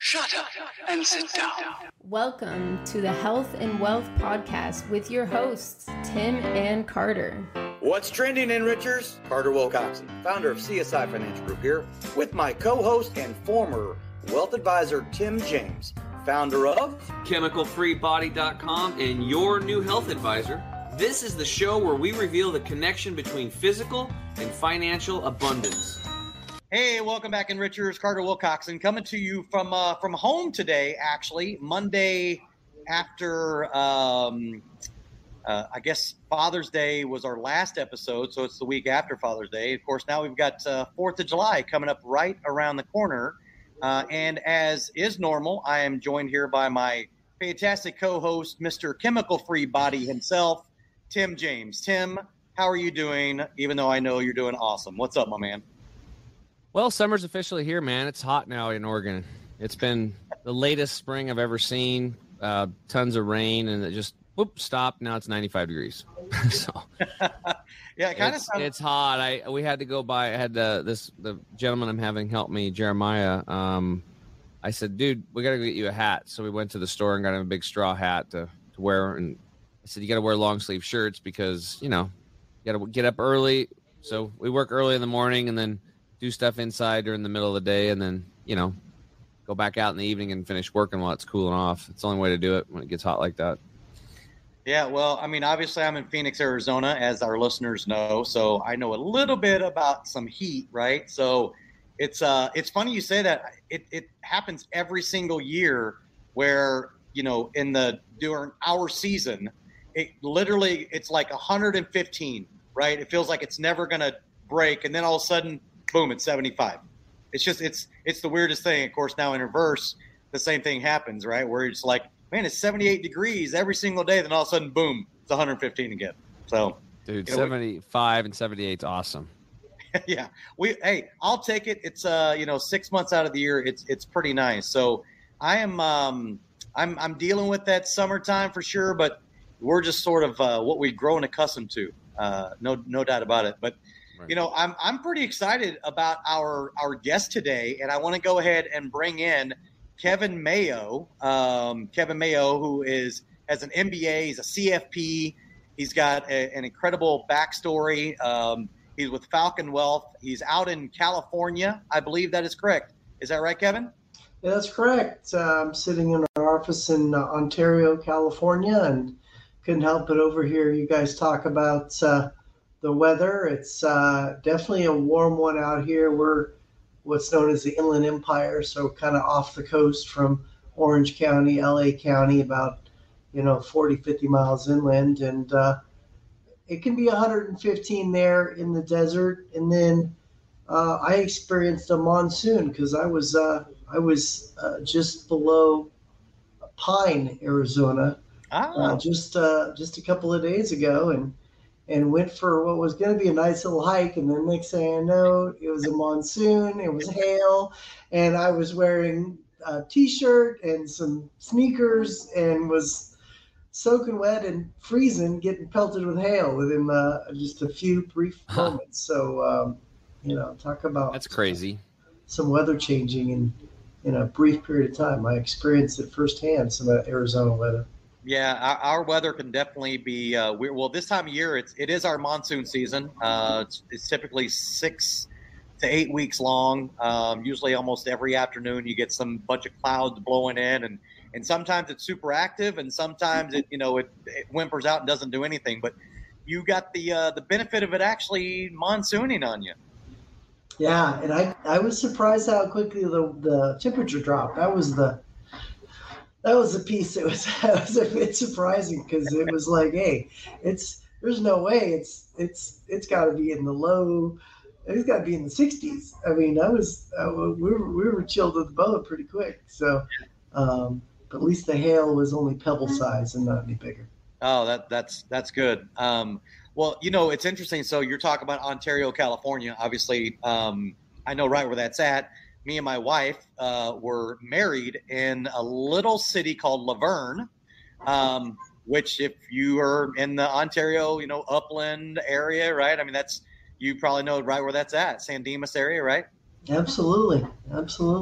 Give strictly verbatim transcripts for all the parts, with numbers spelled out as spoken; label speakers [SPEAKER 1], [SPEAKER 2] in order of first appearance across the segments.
[SPEAKER 1] Shut up and sit down.
[SPEAKER 2] Welcome to the Health and Wealth Podcast with your hosts, Tim and Carter.
[SPEAKER 3] What's trending in Richers? Carter Wilcoxon, founder of C S I Financial Group here, with my co-host and former wealth advisor, Tim James, founder of
[SPEAKER 4] chemical free body dot com and your new health advisor. This is the show where we reveal the connection between physical and financial abundance.
[SPEAKER 3] Hey, welcome back in Richers. Carter Wilcoxon coming to you from uh, from home today, actually. Monday after, um, uh, I guess, Father's Day was our last episode, so it's the week after Father's Day. Of course, now we've got uh, fourth of July coming up right around the corner. Uh, and as is normal, I am joined here by my fantastic co-host, Mister Chemical Free Body himself, Tim James. Tim, how are you doing, even though I know you're doing awesome? What's up, my man?
[SPEAKER 4] Well, summer's officially here, man. It's hot now in Oregon. It's been the latest spring I've ever seen. Uh, tons of rain, and it just whoop stopped. Now it's ninety-five degrees. so
[SPEAKER 3] yeah, it kind of
[SPEAKER 4] it's,
[SPEAKER 3] sounds-
[SPEAKER 4] it's hot. I we had to go by. I had uh, this the gentleman I'm having help me, Jeremiah. Um, I said, dude, we got to get you a hat. So we went to the store and got him a big straw hat to to wear. And I said, you got to wear long sleeve shirts because you know you got to get up early. So we work early in the morning and then do stuff inside during the middle of the day, and then, you know, go back out in the evening and finish working while it's cooling off. It's the only way to do it when it gets hot like that.
[SPEAKER 3] Yeah, well, I mean, obviously I'm in Phoenix, Arizona, as our listeners know, so I know a little bit about some heat, right? So it's uh, it's funny you say that. It, it happens every single year where, you know, in the during our season, it literally, it's like one hundred fifteen, right? It feels like it's never going to break, and then all of a sudden, boom, it's seventy-five. It's just, it's it's the weirdest thing. Of course, now in reverse, the same thing happens, right? Where it's like, man, it's seventy-eight degrees every single day. Then all of a sudden, boom, it's one hundred fifteen again. So,
[SPEAKER 4] dude,
[SPEAKER 3] you know,
[SPEAKER 4] seventy-five and seventy-eight is awesome.
[SPEAKER 3] yeah, we, hey, I'll take it. It's, uh, you know, six months out of the year. It's, it's pretty nice. So I am, um, I'm, I'm dealing with that summertime for sure, but we're just sort of uh, what we've grown accustomed to. Uh, no, no doubt about it. But, you know, I'm I'm pretty excited about our our guest today, and I want to go ahead and bring in Kevin Mayo. Um, Kevin Mayo, who is has an M B A, he's a C F P, he's got a, an incredible backstory. Um, he's with Falcon Wealth. He's out in California, I believe that is correct. Is that right, Kevin?
[SPEAKER 5] Yeah, that's correct. Uh, I'm sitting in our office in uh, Ontario, California, and couldn't help but overhear you guys talk about Uh, the weather. It's uh, definitely a warm one out here. We're what's known as the Inland Empire, so kind of off the coast from Orange County, L A County, about, you know, forty, fifty miles inland. And uh, it can be one hundred fifteen there in the desert. And then uh, I experienced a monsoon because I was uh, I was uh, just below Pine, Arizona,
[SPEAKER 3] Ah.
[SPEAKER 5] uh, just uh, just a couple of days ago, and and went for what was going to be a nice little hike. And then next thing I know, it was a monsoon, it was hail, and I was wearing a t-shirt and some sneakers and was soaking wet and freezing, getting pelted with hail within uh, just a few brief
[SPEAKER 4] Huh.
[SPEAKER 5] moments. So, um, you know, talk about
[SPEAKER 4] That's crazy.
[SPEAKER 5] some weather changing in, in a brief period of time. I experienced it firsthand, some of that Arizona weather.
[SPEAKER 3] Yeah, our, our weather can definitely be uh, weird. Well, this time of year, it's it is our monsoon season. Uh, it's, it's typically six to eight weeks long. Um, usually, almost every afternoon, you get some bunch of clouds blowing in, and and sometimes it's super active, and sometimes it you know it, it whimpers out and doesn't do anything. But you got the uh, the benefit of it actually monsooning on you.
[SPEAKER 5] Yeah, and I, I was surprised how quickly the, the temperature dropped. That was the that was the piece that was that was a bit surprising, because it was like, hey, it's there's no way it's it's it's got to be in the low, it's got to be in the sixties. I mean, I was uh, we were we were chilled with the boat pretty quick. So, um, but at least the hail was only pebble size and not any bigger.
[SPEAKER 3] Oh, that that's that's good. Um, well, you know, it's interesting. So you're talking about Ontario, California. Obviously, um, I know right where that's at. Me and my wife uh, were married in a little city called Laverne, um, which if you are in the Ontario, you know, upland area, right? I mean, that's, you probably know right where that's at, San Dimas area, right?
[SPEAKER 5] Absolutely. Absolutely.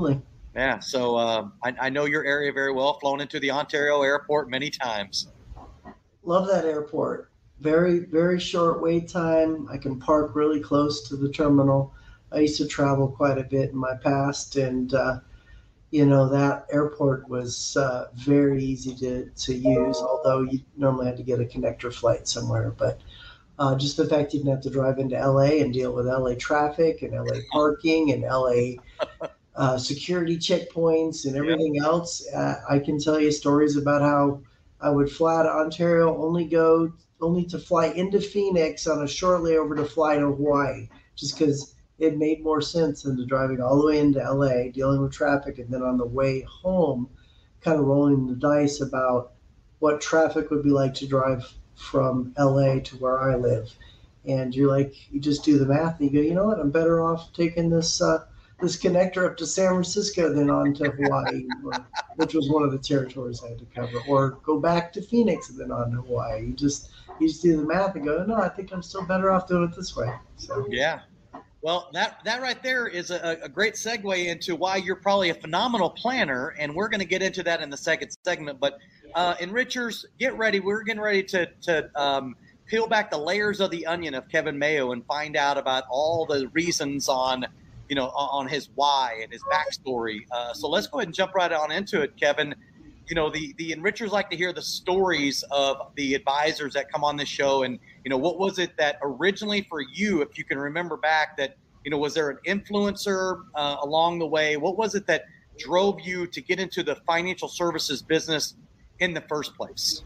[SPEAKER 3] Yeah. So uh, I, I know your area very well. Flown into the Ontario airport many times.
[SPEAKER 5] Love that airport. Very, very short wait time. I can park really close to the terminal. I used to travel quite a bit in my past, and uh, you know, that airport was uh, very easy to, to use, although you normally had to get a connector flight somewhere. But uh, just the fact you didn't have to drive into L A and deal with L A traffic and L A parking and L A uh, security checkpoints and everything yep. else. Uh, I can tell you stories about how I would fly to Ontario, only go, only to fly into Phoenix on a short layover to fly to Hawaii, just because it made more sense than to driving all the way into L A, dealing with traffic, and then on the way home, kind of rolling the dice about what traffic would be like to drive from L A to where I live. And you're like, you just do the math and you go, you know what, I'm better off taking this uh, this connector up to San Francisco than on to Hawaii, which was one of the territories I had to cover, or go back to Phoenix and then on to Hawaii. You just, you just do the math and go, no, I think I'm still better off doing it this way. So
[SPEAKER 3] yeah. Well, that, that right there is a, a great segue into why you're probably a phenomenal planner, and we're going to get into that in the second segment. But uh, Enrichers, get ready. We're getting ready to to um, peel back the layers of the onion of Kevin Mayo and find out about all the reasons on, you know, on his why and his backstory. Uh, so let's go ahead and jump right on into it, Kevin. You know, the, the Enrichers like to hear the stories of the advisors that come on this show. And, you know, what was it that originally for you, if you can remember back, that, you know, was there an influencer uh, along the way? What was it that drove you to get into the financial services business in the first place?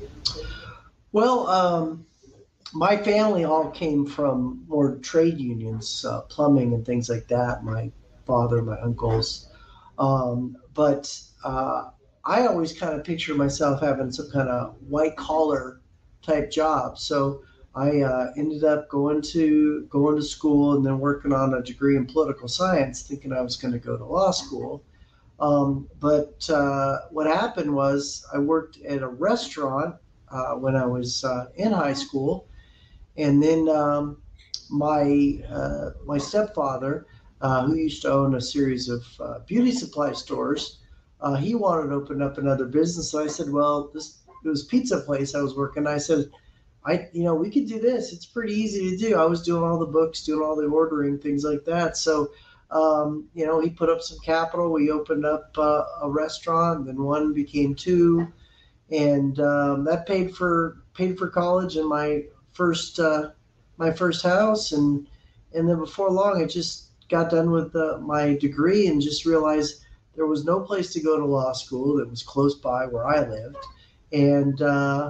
[SPEAKER 5] Well, um, my family all came from more trade unions, uh, plumbing and things like that. My father, my uncles. Um, but, uh, I always kind of picture myself having some kind of white collar type job. So I uh, ended up going to going to school and then working on a degree in political science, thinking I was going to go to law school. Um, but uh, what happened was I worked at a restaurant uh, when I was uh, in high school, and then um, my uh, my stepfather, uh, who used to own a series of uh, beauty supply stores. Uh, he wanted to open up another business. So I said, well, this it was pizza place I was working. I said, I, you know, we could do this. It's pretty easy to do. I was doing all the books, doing all the ordering, things like that. So, um, you know, he put up some capital. We opened up uh, a restaurant, then one became two. And um, that paid for, paid for college and my first, uh, my first house. And, and then before long, I just got done with uh, my degree and just realized there was no place to go to law school that was close by where I lived. And uh,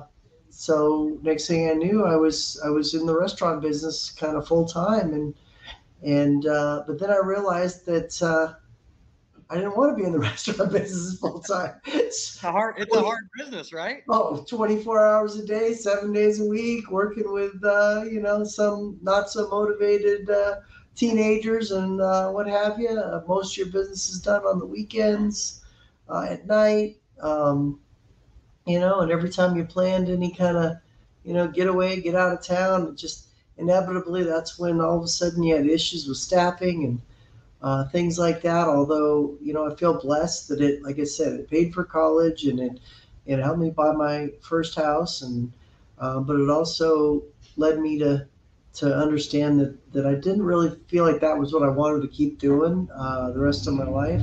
[SPEAKER 5] so next thing I knew, I was I was in the restaurant business kind of full time. And and uh, but then I realized that uh, I didn't want to be in the restaurant business full time.
[SPEAKER 3] It's a hard, it's a hard business, right?
[SPEAKER 5] Oh, twenty-four hours a day, seven days a week, working with, uh, you know, some not so motivated uh teenagers and uh, what have you. Uh, most of your business is done on the weekends, uh, at night, um, you know, and every time you planned any kind of, you know, get away, get out of town, just inevitably that's when all of a sudden you had issues with staffing and uh, things like that. Although, you know, I feel blessed that it, like I said, it paid for college and it, it helped me buy my first house. And, uh, but it also led me to, to understand that, that I didn't really feel like that was what I wanted to keep doing uh, the rest of my life.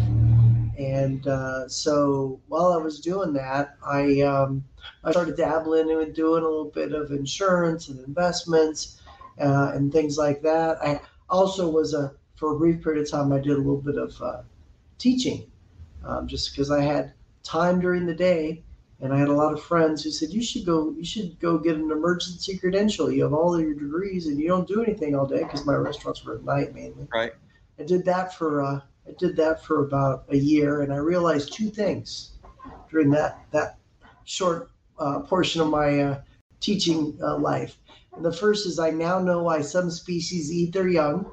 [SPEAKER 5] And uh, so while I was doing that, I um, I started dabbling and doing a little bit of insurance and investments uh, and things like that. I also was a, for a brief period of time, I did a little bit of uh, teaching um, just because I had time during the day. And I had a lot of friends who said, you should go, you should go get an emergency credential. You have all of your degrees and you don't do anything all day, because my restaurants were at night mainly.
[SPEAKER 3] Right.
[SPEAKER 5] I did that for, uh, I did that for about a year. And I realized two things during that, that short uh, portion of my uh, teaching uh, life. And the first is I now know why some species eat their young.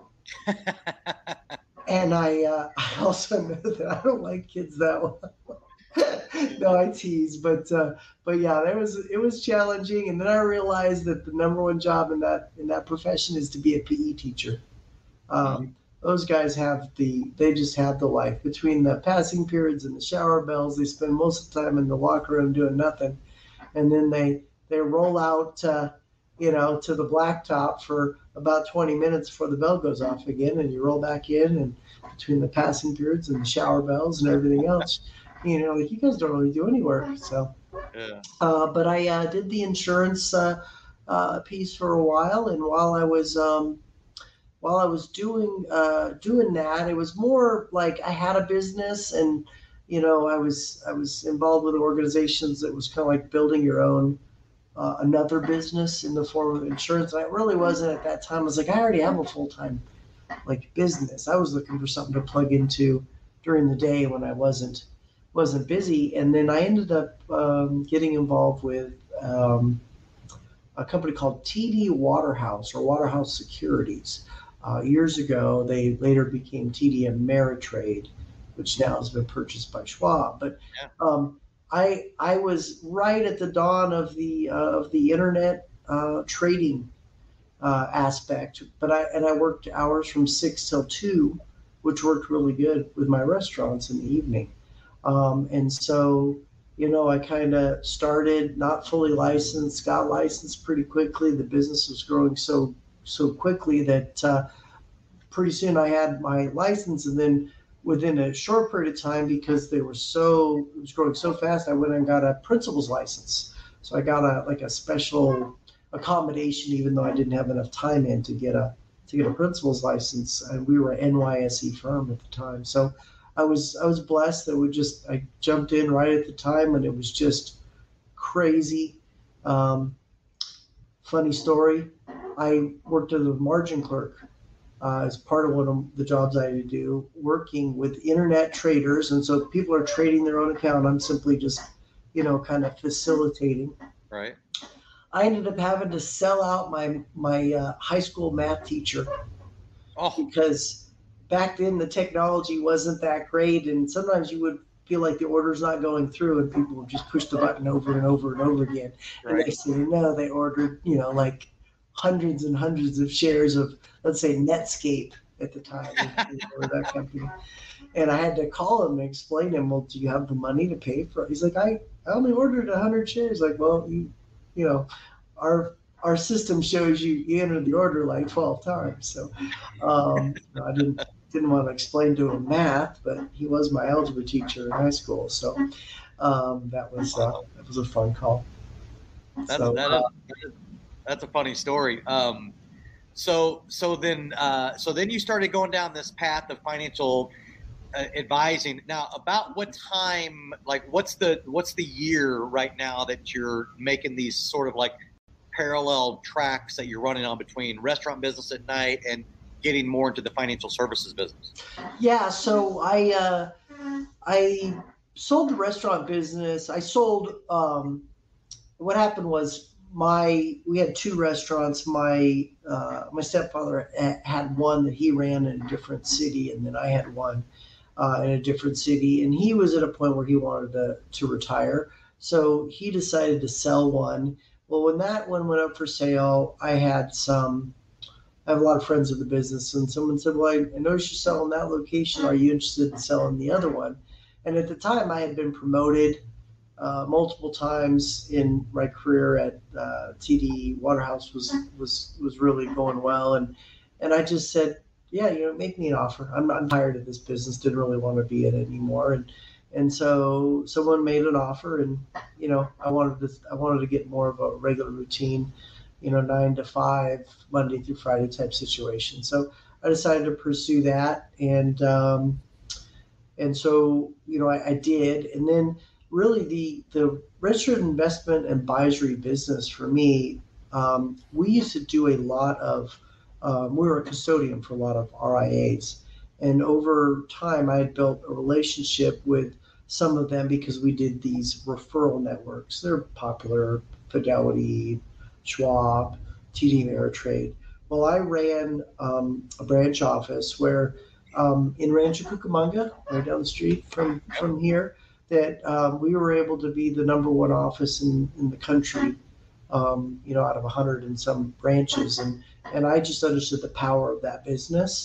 [SPEAKER 5] And I, uh, I also know that I don't like kids that well. No, I tease, but uh, but yeah, that was it was challenging. And then I realized that the number one job in that in that profession is to be a P E teacher. Um, those guys have the, they just have the life. Between the passing periods and the shower bells, they spend most of the time in the locker room doing nothing. And then they, they roll out, uh, you know, to the blacktop for about twenty minutes before the bell goes off again. And you roll back in, and between the passing periods and the shower bells and everything else, you know, like, you guys don't really do any work. So,
[SPEAKER 3] Yeah.
[SPEAKER 5] uh, but I uh, did the insurance uh, uh, piece for a while. And while I was, um, while I was doing, uh, doing that, it was more like I had a business, and, you know, I was, I was involved with organizations that was kind of like building your own, uh, another business in the form of insurance. And I really wasn't at that time. I was like, I already have a full-time like business. I was looking for something to plug into during the day when I wasn't, wasn't busy. And then I ended up um, getting involved with um, a company called T D Waterhouse, or Waterhouse Securities. Uh, years ago, they later became T D Ameritrade, which now has been purchased by Schwab. But
[SPEAKER 3] Yeah.
[SPEAKER 5] um, I I was right at the dawn of the uh, of the internet uh, trading uh, aspect. But I and I worked hours from six till two, which worked really good with my restaurants in the evening. Um, and so, you know, I kind of started not fully licensed, got licensed pretty quickly. The business was growing so so quickly that uh, pretty soon I had my license. And then within a short period of time, because they were so, it was growing so fast, I went and got a principal's license. So I got a like a special accommodation, even though I didn't have enough time in to get a to get a principal's license. And we were an N Y S E firm at the time. So I was I was blessed that we just I jumped in right at the time, and it was just crazy. Um, funny story. I worked as a margin clerk uh, as part of one of the jobs I had to do, working with internet traders. And so people are trading their own account. I'm simply just, you know, kind of facilitating.
[SPEAKER 3] Right.
[SPEAKER 5] I ended up having to sell out my my uh, high school math teacher
[SPEAKER 3] Oh,
[SPEAKER 5] because back then the technology wasn't that great, and sometimes you would feel like the order's not going through, and people would just push the button over and over and over again. And
[SPEAKER 3] right.
[SPEAKER 5] they say, no, they ordered, you know, like hundreds and hundreds of shares of, let's say, Netscape at the time, or that company. And I had to call him and explain to him, well, do you have the money to pay for it? He's like, I, I only ordered one hundred shares. Like, well, you, you know, our our system shows you you entered the order like twelve times. So um, you know, I didn't didn't want to explain to him math, but he was my algebra teacher in high school. So um, that was uh, that was a fun call.
[SPEAKER 3] That's,
[SPEAKER 5] so,
[SPEAKER 3] that
[SPEAKER 5] uh,
[SPEAKER 3] is, that's a funny story. Um, so so then uh, so then you started going down this path of financial uh, advising. Now, about what time? Like, what's the what's the year right now that you're making these sort of like parallel tracks that you're running on between restaurant business at night and getting more into the financial services business?
[SPEAKER 5] Yeah, so I uh, I sold the restaurant business. I sold. Um, what happened was my we had two restaurants. My uh, my stepfather had one that he ran in a different city, and then I had one uh, in a different city. And he was at a point where he wanted to to retire, so he decided to sell one. Well, when that one went up for sale, I had some. I have a lot of friends in the business, and someone said, well, I, I noticed you're selling that location. Are you interested in selling the other one? And at the time, I had been promoted uh, multiple times in my career at uh, T D Waterhouse was was was really going well. And and I just said, yeah, you know, make me an offer. I'm, I'm tired of this business. Didn't really want to be in it anymore. And and so someone made an offer, and, you know, I wanted to I wanted to get more of a regular routine, you know, nine to five, Monday through Friday type situation. So I decided to pursue that. And, um, and so, you know, I, I did. And then really the, the registered investment advisory business for me, um, we used to do a lot of, um, we were a custodian for a lot of R I As. And over time, I had built a relationship with some of them because we did these referral networks. They're popular, Fidelity, Schwab, T D Ameritrade. Well, I ran um, a branch office where um, in Rancho Cucamonga, right down the street from, from here, that um, we were able to be the number one office in, in the country, um, you know, out of a hundred and some branches. And, and I just understood the power of that business.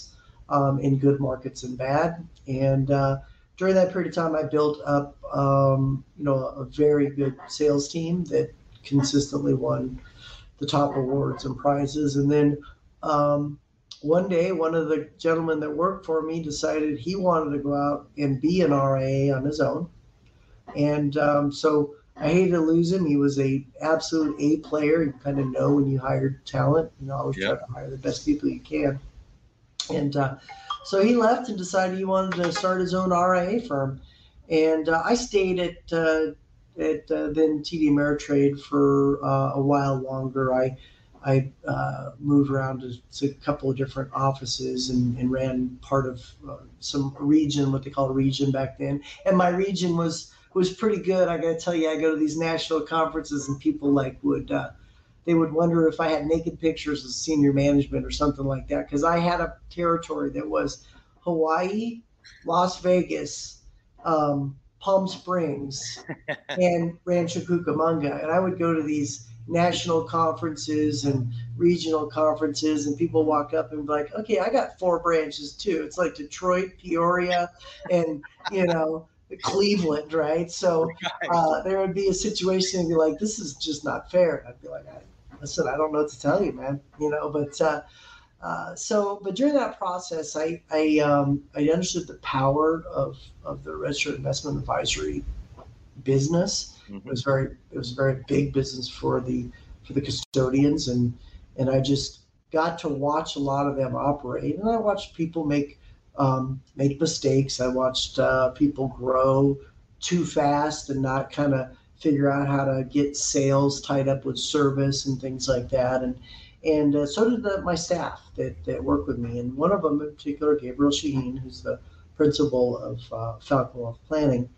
[SPEAKER 5] um, in good markets and bad. And uh, during that period of time, I built up, um, you know, a very good sales team that consistently won the top awards and prizes. And then um, one day, one of the gentlemen that worked for me decided he wanted to go out and be an R I A on his own. And um, so I hated to lose him. He was a absolute A player. You kind of know when you hire talent, you know, always
[SPEAKER 3] Yep.
[SPEAKER 5] try to hire the best people you can. And uh, so he left and decided he wanted to start his own R I A firm. And uh, I stayed at uh, at uh, then T D Ameritrade for uh, a while longer. I I uh, moved around to, to a couple of different offices and, and ran part of uh, some region, what they call a region back then. And my region was was pretty good. I got to tell you, I go to these national conferences and people like would uh, they would wonder if I had naked pictures of senior management or something like that, because I had a territory that was Hawaii, Las Vegas, um, Palm Springs, and Rancho Cucamonga. And I would go to these national conferences and regional conferences, and people walk up and be like, okay, I got four branches too. It's like Detroit, Peoria, and, you know, Cleveland, right? So uh, there would be a situation and be like, this is just not fair. And I'd be like, I, listen, I don't know what to tell you, man, you know, but uh, uh, so, but during that process, I, I, um, I understood the power of, of the registered investment advisory business.
[SPEAKER 3] Mm-hmm.
[SPEAKER 5] It was very, it was a very big business for the, for the custodians. And, and I just got to watch a lot of them operate, and I watched people make, um, make mistakes. I watched uh, people grow too fast and not kind of figure out how to get sales tied up with service and things like that. And, and uh, so did the, my staff that, that work with me. And one of them in particular, Gabriel Shaheen, who's the principal of uh, Falcon Wealth Planning,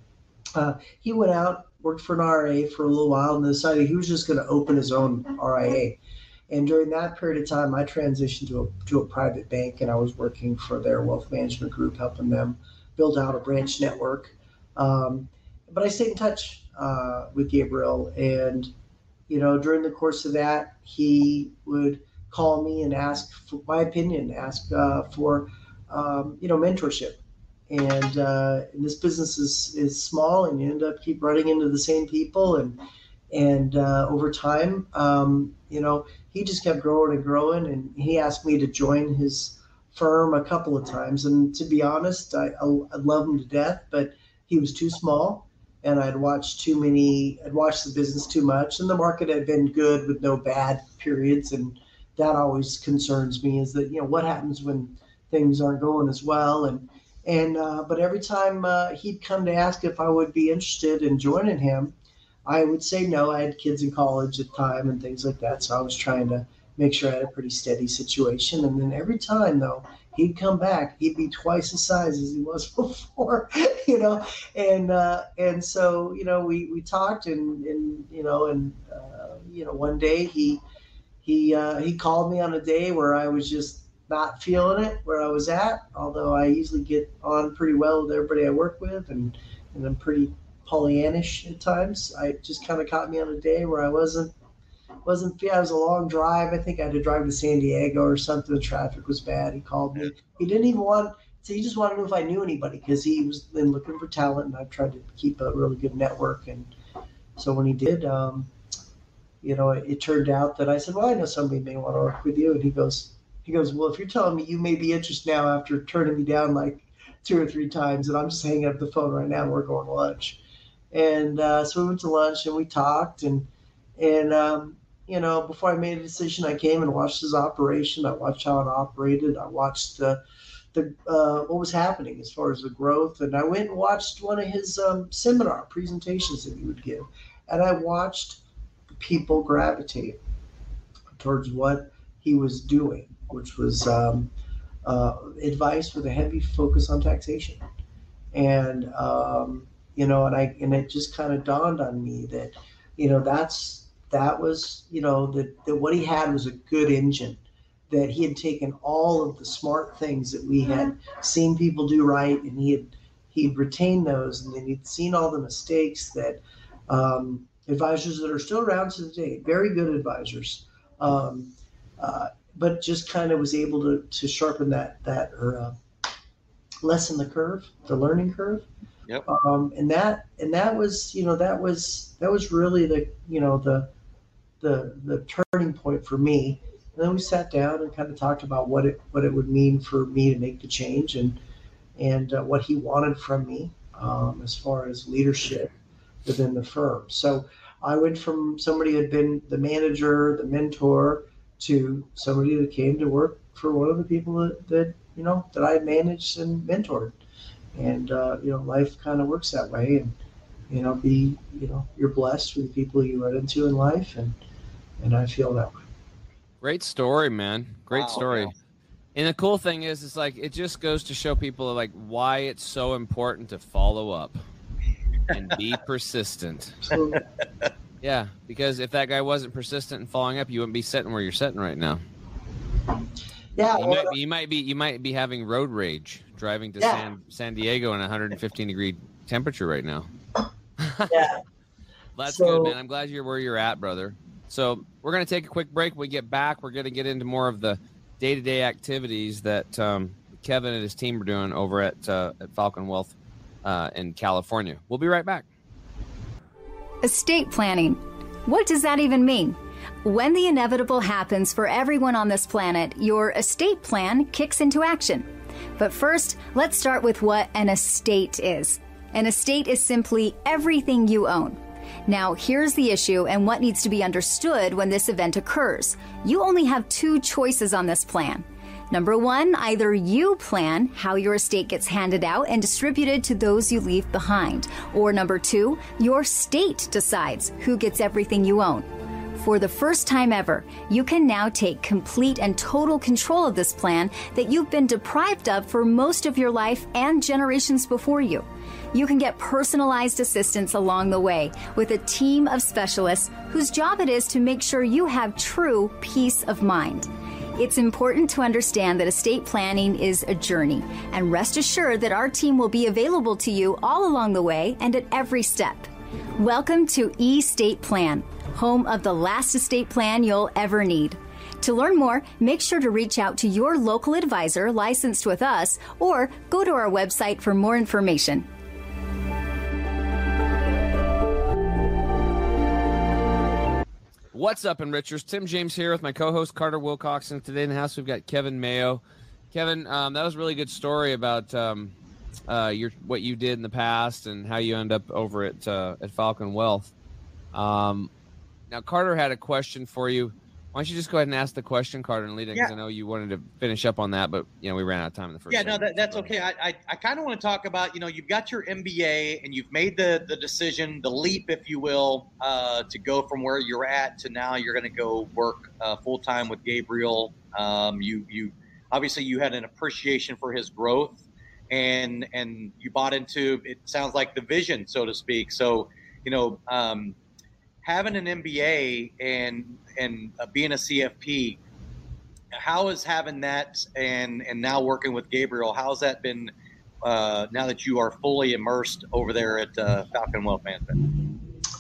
[SPEAKER 5] uh, he went out, worked for an R I A for a little while, and decided he was just going to open his own R I A. And during that period of time, I transitioned to a, to a private bank, and I was working for their wealth management group, helping them build out a branch network. Um, but I stayed in touch uh, with Gabriel, and you know, during the course of that, he would call me and ask for my opinion, ask uh, for um, you know, mentorship. And, uh, and this business is is small, and you end up keep running into the same people, and and uh, over time, um, you know, he just kept growing and growing, and he asked me to join his firm a couple of times. And to be honest, I, I, I love him to death, but he was too small, and I'd watched too many, I'd watched the business too much, and the market had been good with no bad periods. And that always concerns me, is that, you know, what happens when things aren't going as well. And, and, uh, but every time uh, he'd come to ask if I would be interested in joining him, I would say no. I had kids in college at the time and things like that. So I was trying to make sure I had a pretty steady situation. And then every time, though, he'd come back, he'd be twice the size as he was before, you know. And uh, and so, you know, we, we talked, and, and you know, and, uh, you know, one day he he uh, he called me on a day where I was just not feeling it, where I was at, although I usually get on pretty well with everybody I work with, and, and I'm pretty Pollyannish at times. I just kind of caught me on a day where I wasn't, wasn't, yeah, it was a long drive. I think I had to drive to San Diego or something. The traffic was bad. He called me. He didn't even want, so he just wanted to know if I knew anybody, because he was been looking for talent, and I tried to keep a really good network. And so when he did, um, you know, it, it turned out that I said, well, I know somebody may want to work with you. And he goes, he goes, well, if you're telling me you may be interested now after turning me down like two or three times, and I'm just hanging up the phone right now, and we're going to lunch. And uh, so we went to lunch, and we talked, and, and um, you know, before I made a decision, I came and watched his operation. I watched how it operated. I watched uh, the uh, what was happening as far as the growth. And I went and watched one of his um, seminar presentations that he would give. And I watched people gravitate towards what he was doing, which was um, uh, advice with a heavy focus on taxation. And, um, you know, and I, and it just kind of dawned on me that, you know, that's, that was, you know, that, that what he had was a good engine, that he had taken all of the smart things that we had seen people do right, and he had, he'd retained those, and then he'd seen all the mistakes that um, advisors that are still around to today, very good advisors, um, uh, but just kind of was able to, to sharpen that, that or uh, lessen the curve, the learning curve.
[SPEAKER 3] Yep.
[SPEAKER 5] Um, and that, and that was, you know, that was, that was really the, you know, the, the, the turning point for me. And then we sat down and kind of talked about what it, what it would mean for me to make the change, and, and uh, what he wanted from me um, as far as leadership within the firm. So I went from somebody who had been the manager, the mentor, to somebody that came to work for one of the people that, that you know, that I managed and mentored. And, uh, you know, life kind of works that way. And, you know, be, you know, you're blessed with the people you run into in life. And, and I feel that way.
[SPEAKER 4] Great story, man. Great
[SPEAKER 3] Wow,
[SPEAKER 4] story.
[SPEAKER 3] wow.
[SPEAKER 4] And the cool thing is, it's like, it just goes to show people like why it's so important to follow up and be persistent.
[SPEAKER 5] So,
[SPEAKER 4] Yeah, because if that guy wasn't persistent in following up, you wouldn't be sitting where you're sitting right now.
[SPEAKER 5] yeah,
[SPEAKER 4] You
[SPEAKER 5] well,
[SPEAKER 4] might be, you might be, you might be having road rage driving to
[SPEAKER 5] Yeah.
[SPEAKER 4] San San Diego in one hundred fifteen degree temperature right now.
[SPEAKER 5] yeah.
[SPEAKER 4] That's
[SPEAKER 5] So-
[SPEAKER 4] good, man. I'm glad you're where you're at, brother. So we're gonna take a quick break. When we get back, we're gonna get into more of the day-to-day activities that um, Kevin and his team are doing over at uh, at Falcon Wealth uh, in California. We'll be right back.
[SPEAKER 6] Estate planning. What does that even mean? When the inevitable happens for everyone on this planet, your estate plan kicks into action. But first, let's start with what an estate is. An estate is simply everything you own. Now, here's the issue and what needs to be understood when this event occurs. You only have two choices on this plan. Number one, either you plan how your estate gets handed out and distributed to those you leave behind. Or number two, your state decides who gets everything you own. For the first time ever, you can now take complete and total control of this plan that you've been deprived of for most of your life and generations before you. You can get personalized assistance along the way with a team of specialists whose job it is to make sure you have true peace of mind. It's important to understand that estate planning is a journey, and rest assured that our team will be available to you all along the way and at every step. Welcome to eState Plan, home of the last estate plan you'll ever need. To learn more, make sure to reach out to your local advisor licensed with us, or go to our website for more information.
[SPEAKER 4] What's up, Enrichers? Tim James here with my co-host Carter Wilcoxon. Today in the house we've got Kevin Mayo. Kevin, um, that was a really good story about um, uh, your what you did in the past and how you end up over at uh, at Falcon Wealth. Um, now, Carter had a question for you. Why don't you just go ahead and ask the question, Carter, and lead it? Because
[SPEAKER 3] Yeah.
[SPEAKER 4] I know you wanted to finish up on that, but you know we ran out of time in the first.
[SPEAKER 3] Yeah, no,
[SPEAKER 4] segment.
[SPEAKER 3] that, that's okay. I, I, I kind of want to talk about, you know, you've got your M B A and you've made the, the decision, the leap, if you will, uh, to go from where you're at to now you're going to go work uh, full time with Gabriel. Um, you, you obviously you had an appreciation for his growth, and and you bought into, it sounds like, the vision, so to speak. So, you know, um, having an M B A and and uh, being a C F P, how is having that and and now working with Gabriel, how's that been uh, now that you are fully immersed over there at uh, Falcon Wealth Management?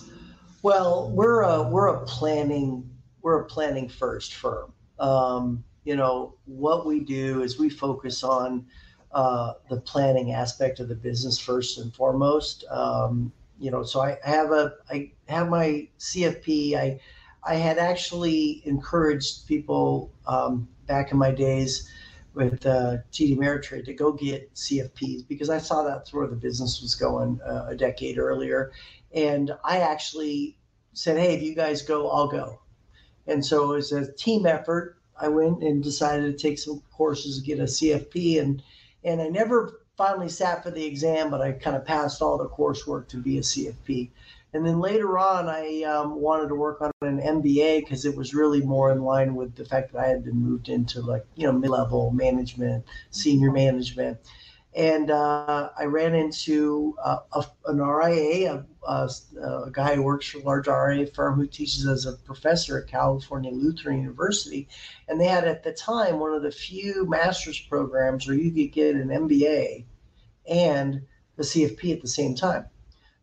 [SPEAKER 5] Well, we're a we're a planning we're a planning first firm. Um, you know, what we do is we focus on uh, the planning aspect of the business first and foremost. Um, you know, so I have a I have my C F P. I I had actually encouraged people um, back in my days with uh, T D Ameritrade to go get C F Ps because I saw that's where the business was going uh, a decade earlier. And I actually said, hey, if you guys go, I'll go. And so it was a team effort. I went and decided to take some courses to get a C F P. And, and I never finally sat for the exam, but I kind of passed all the coursework to be a C F P. And then later on, I um, wanted to work on an M B A because it was really more in line with the fact that I had been moved into, like, you know, mid-level management, senior management. And uh, I ran into uh, a, an R I A, a, a, a guy who works for a large R I A firm who teaches as a professor at California Lutheran University. And they had at the time one of the few master's programs where you could get an M B A and the C F P at the same time.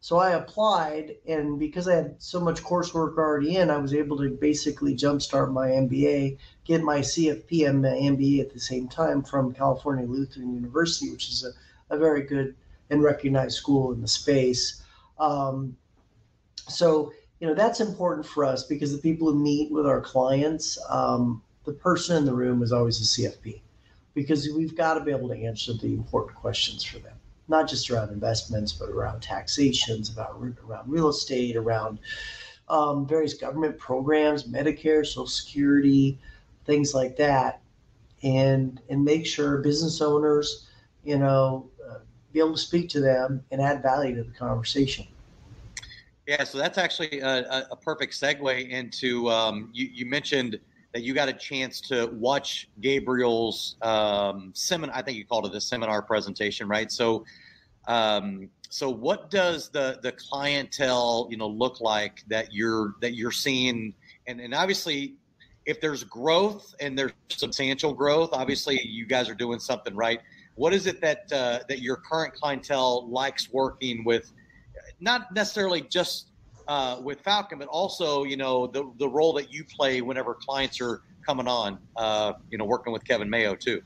[SPEAKER 5] So I applied, and because I had so much coursework already in, I was able to basically jumpstart my M B A, get my C F P and my M B A at the same time from California Lutheran University, which is a, a very good and recognized school in the space. Um, so, you know, that's important for us because the people who meet with our clients, um, the person in the room is always a C F P, because we've got to be able to answer the important questions for them. Not just around investments, but around taxations, about around real estate, around um, various government programs, Medicare, Social Security, things like that, and and make sure business owners, you know, uh, be able to speak to them and add value to the conversation.
[SPEAKER 3] Yeah, so that's actually a, a perfect segue into um, you, you mentioned that you got a chance to watch Gabriel's um, seminar. I think you called it a seminar presentation, right? So, um, so what does the the clientele, you know, look like that you're that you're seeing? And and obviously, if there's growth and there's substantial growth, obviously you guys are doing something right. What is it that uh, that your current clientele likes working with? Not necessarily just uh, with Falcon, but also, you know, the the role that you play whenever clients are coming on, uh, you know, working with Kevin Mayo too.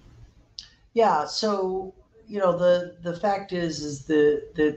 [SPEAKER 5] Yeah. So, you know, the, the fact is, is that, that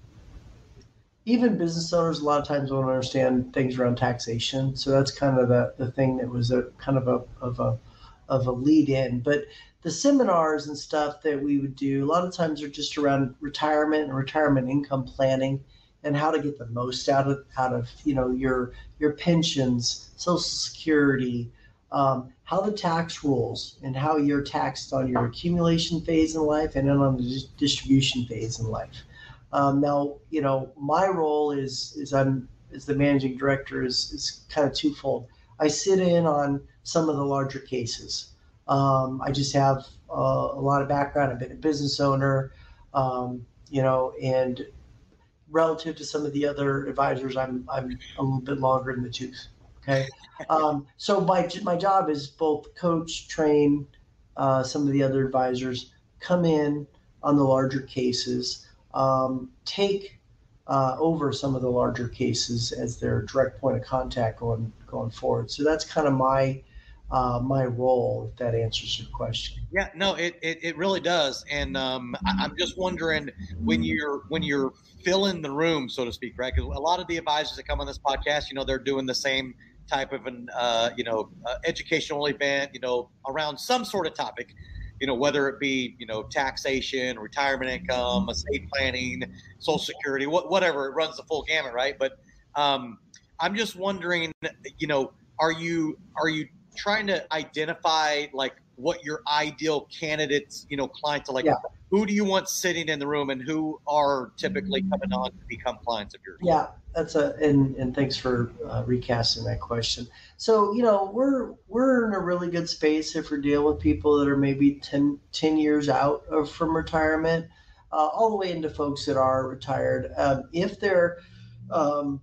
[SPEAKER 5] even business owners a lot of times don't understand things around taxation. So that's kind of the, the thing that was a kind of a, of a, of a lead in, but the seminars and stuff that we would do a lot of times are just around retirement and retirement income planning and how to get the most out of out of you know your your pensions, Social Security, um, how the tax rules and how you're taxed on your accumulation phase in life and then on the distribution phase in life. Um, now, you know, my role is is I'm as the managing director is is kind of twofold. I sit in on some of the larger cases. Um, I just have uh, a lot of background. I've been a business owner, um, you know, and relative to some of the other advisors, I'm I'm a little bit longer in the tooth. Okay, um, so my my job is both coach, train uh, some of the other advisors, come in on the larger cases, um, take uh, over some of the larger cases as their direct point of contact going going forward. So that's kind of my Uh, my role, if that answers your question.
[SPEAKER 3] Yeah, no, it it, it really does, and um, I, I'm just wondering when you're when you're filling the room, so to speak, right? Because a lot of the advisors that come on this podcast, you know, they're doing the same type of an uh, you know uh, educational event, you know, around some sort of topic, you know, whether it be you know taxation, retirement income, estate planning, Social Security, what, whatever, it runs the full gamut, right? But um, I'm just wondering, you know, are you are you trying to identify like what your ideal candidates, you know, clients are like,
[SPEAKER 5] yeah.
[SPEAKER 3] Who do you want sitting in the room and who are typically coming on to become clients of yours?
[SPEAKER 5] Yeah, that's a, and, and thanks for uh, recasting that question. So, you know, we're, we're in a really good space if we're dealing with people that are maybe ten, ten years out of, from retirement, uh, all the way into folks that are retired. Um, if they're um,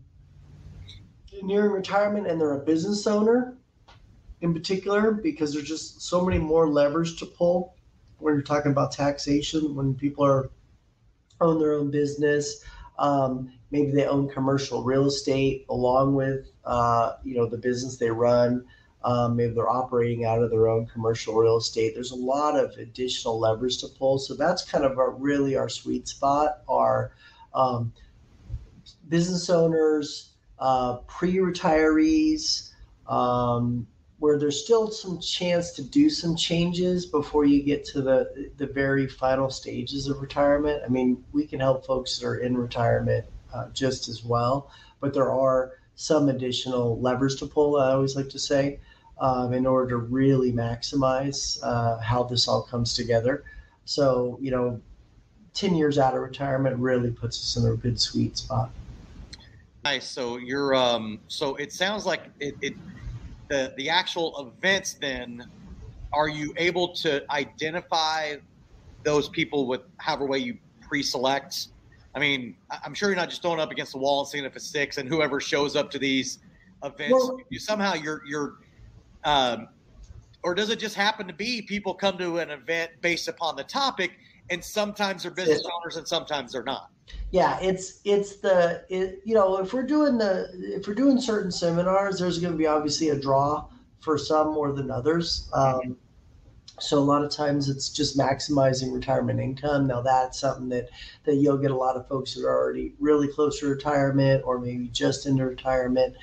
[SPEAKER 5] nearing retirement and they're a business owner, in particular, because there's just so many more levers to pull when you're talking about taxation, when people are own their own business, um, maybe they own commercial real estate along with, uh, you know, the business they run. Um, maybe they're operating out of their own commercial real estate. There's a lot of additional levers to pull. So that's kind of our, really our sweet spot, are um, business owners, uh, pre-retirees, um, where there's still some chance to do some changes before you get to the the very final stages of retirement. I mean, we can help folks that are in retirement uh, just as well, but there are some additional levers to pull, I always like to say, um, in order to really maximize uh, how this all comes together. So, you know, ten years out of retirement really puts us in a good sweet spot.
[SPEAKER 3] Nice. So you're, um, so it sounds like it, it The, the actual events then, are you able to identify those people with however way you pre-select? I mean, I'm sure you're not just throwing up against the wall and seeing if it sticks, and whoever shows up to these events, well, you somehow you're, you're um, or does it just happen to be people come to an event based upon the topic and sometimes they're business owners and sometimes they're not.
[SPEAKER 5] Yeah, it's it's the it, you know, if we're doing the if we're doing certain seminars, there's going to be obviously a draw for some more than others. Um, mm-hmm. So a lot of times it's just maximizing retirement income. Now that's something that, that you'll get a lot of folks that are already really close to retirement or maybe just into retirement.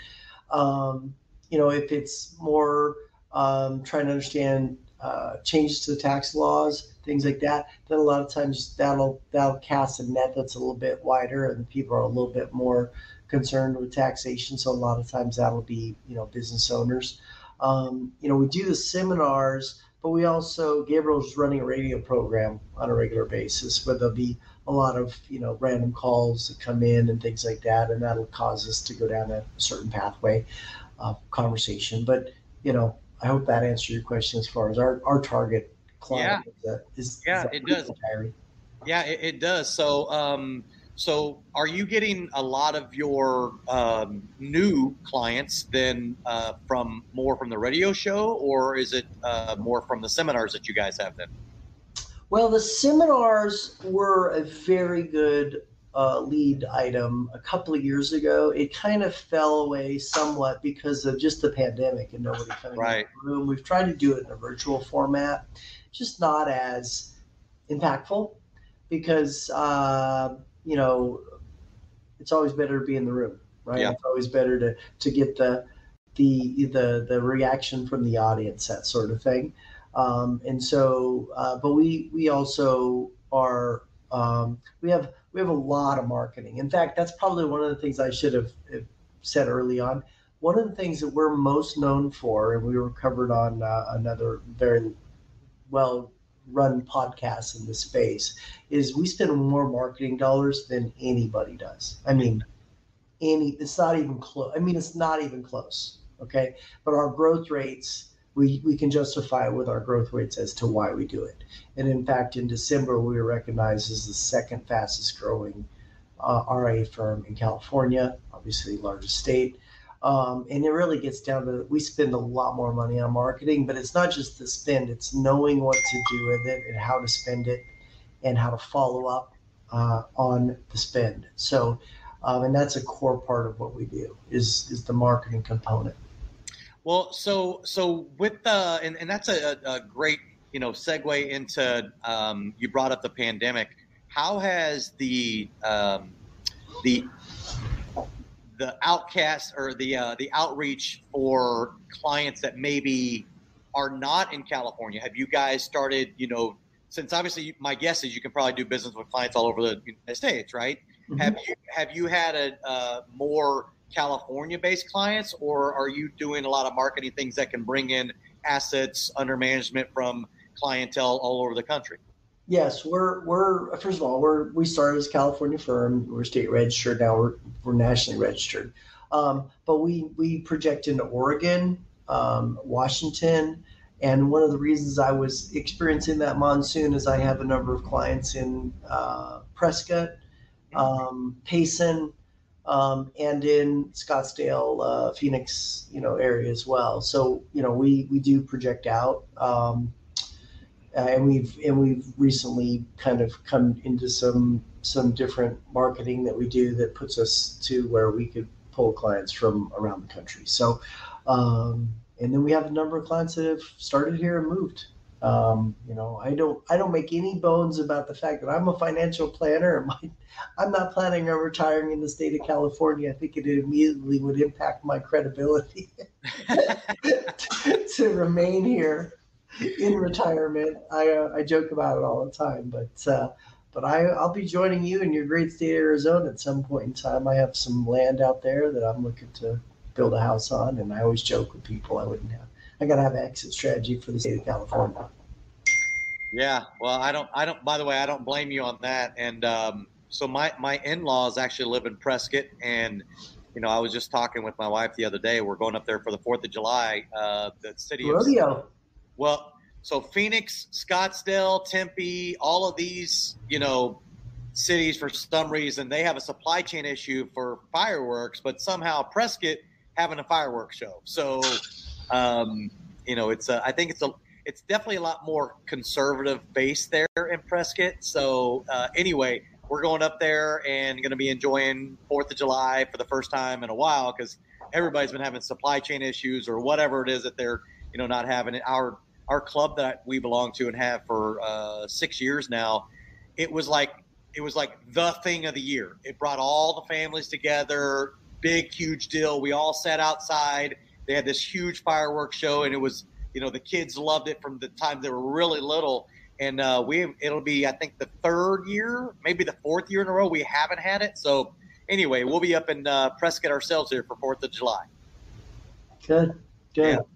[SPEAKER 5] Um, you know, if it's more um, trying to understand uh, changes to the tax laws, things like that, then a lot of times that'll that'll cast a net that's a little bit wider, and people are a little bit more concerned with taxation. So a lot of times that'll be, you know, business owners. Um, you know, we do the seminars, but we also, Gabriel's running a radio program on a regular basis where there'll be a lot of, you know, random calls that come in and things like that. And that'll cause us to go down a certain pathway of conversation. But, you know, I hope that answered your question as far as our, our target client.
[SPEAKER 3] Yeah,
[SPEAKER 5] is, is,
[SPEAKER 3] yeah
[SPEAKER 5] is
[SPEAKER 3] it does.
[SPEAKER 5] Retiree.
[SPEAKER 3] Yeah, it, it does. So, um, so are you getting a lot of your um, new clients then uh, from more from the radio show, or is it uh, more from the seminars that you guys have then?
[SPEAKER 5] Well, the seminars were a very good uh, lead item a couple of years ago. It kind of fell away somewhat because of just the pandemic and nobody coming
[SPEAKER 3] right.
[SPEAKER 5] in the room. We've tried to do it in a virtual format, just not as impactful because, uh, you know, it's always better to be in the room, right?
[SPEAKER 3] Yeah.
[SPEAKER 5] It's always better to, to get the, the, the, the reaction from the audience, that sort of thing. Um, and so, uh, but we, we also are, um, we have, we have a lot of marketing. In fact, that's probably one of the things I should have said early on. One of the things that we're most known for, and we were covered on uh, another very well run podcast in this space, is we spend more marketing dollars than anybody does. I mean, any, it's not even close. I mean, it's not even close. Okay. But our growth rates, we, we can justify it with our growth rates as to why we do it. And in fact, in December, we were recognized as the second fastest growing uh, R I A firm in California, obviously largest state. Um, and it really gets down to, we spend a lot more money on marketing, but it's not just the spend, it's knowing what to do with it and how to spend it and how to follow up uh, on the spend. So, um, and that's a core part of what we do is, is the marketing component.
[SPEAKER 3] Well, so, so with the, and, and that's a, a great, you know, segue into, um, you brought up the pandemic. How has the, um, the, the outcast or the uh, the outreach for clients that maybe are not in California? Have you guys started, you know, since obviously my guess is you can probably do business with clients all over the United States, right? Mm-hmm. Have you have you had a uh, more California-based clients, or are you doing a lot of marketing things that can bring in assets under management from clientele all over the country?
[SPEAKER 5] Yes, we're we're first of all we're we started as a California firm. We're state registered now. We're we're nationally registered, um, but we we project into Oregon, um, Washington, and one of the reasons I was experiencing that monsoon is I have a number of clients in uh, Prescott, um, Payson, um, and in Scottsdale, uh, Phoenix, you know, area as well. So you know we we do project out. Um, Uh, and we've and we've recently kind of come into some some different marketing that we do that puts us to where we could pull clients from around the country. So, um, and then we have a number of clients that have started here and moved. Um, you know, I don't I don't make any bones about the fact that I'm a financial planner. And my, I'm not planning on retiring in the state of California. I think it immediately would impact my credibility to, to remain here in retirement. I uh, I joke about it all the time, but uh, but I I'll be joining you in your great state of Arizona at some point in time. I have some land out there that I'm looking to build a house on, and I always joke with people I wouldn't have. I got to have an exit strategy for the state of California.
[SPEAKER 3] Yeah, well, I don't I don't. By the way, I don't blame you on that. And um, so my my in-laws actually live in Prescott, and you know I was just talking with my wife the other day. We're going up there for the Fourth of July. Uh, the city
[SPEAKER 5] rodeo.
[SPEAKER 3] Of, Well, so Phoenix, Scottsdale, Tempe, all of these, you know, cities for some reason, they have a supply chain issue for fireworks, but somehow Prescott having a fireworks show. So, um, you know, it's a, I think it's a, it's definitely a lot more conservative base there in Prescott. So uh, anyway, we're going up there and going to be enjoying fourth of July for the first time in a while because everybody's been having supply chain issues or whatever it is that they're, you know, not having it. Our, our club that we belong to and have for uh, six years now, it was like, it was like the thing of the year. It brought all the families together, big, huge deal. We all sat outside. They had this huge fireworks show, and it was, you know, the kids loved it from the time they were really little. And uh, we, it'll be, I think, the third year, maybe the fourth year in a row we haven't had it. So anyway, we'll be up in uh, Prescott ourselves here for fourth of July.
[SPEAKER 5] Good, good.
[SPEAKER 3] Yeah.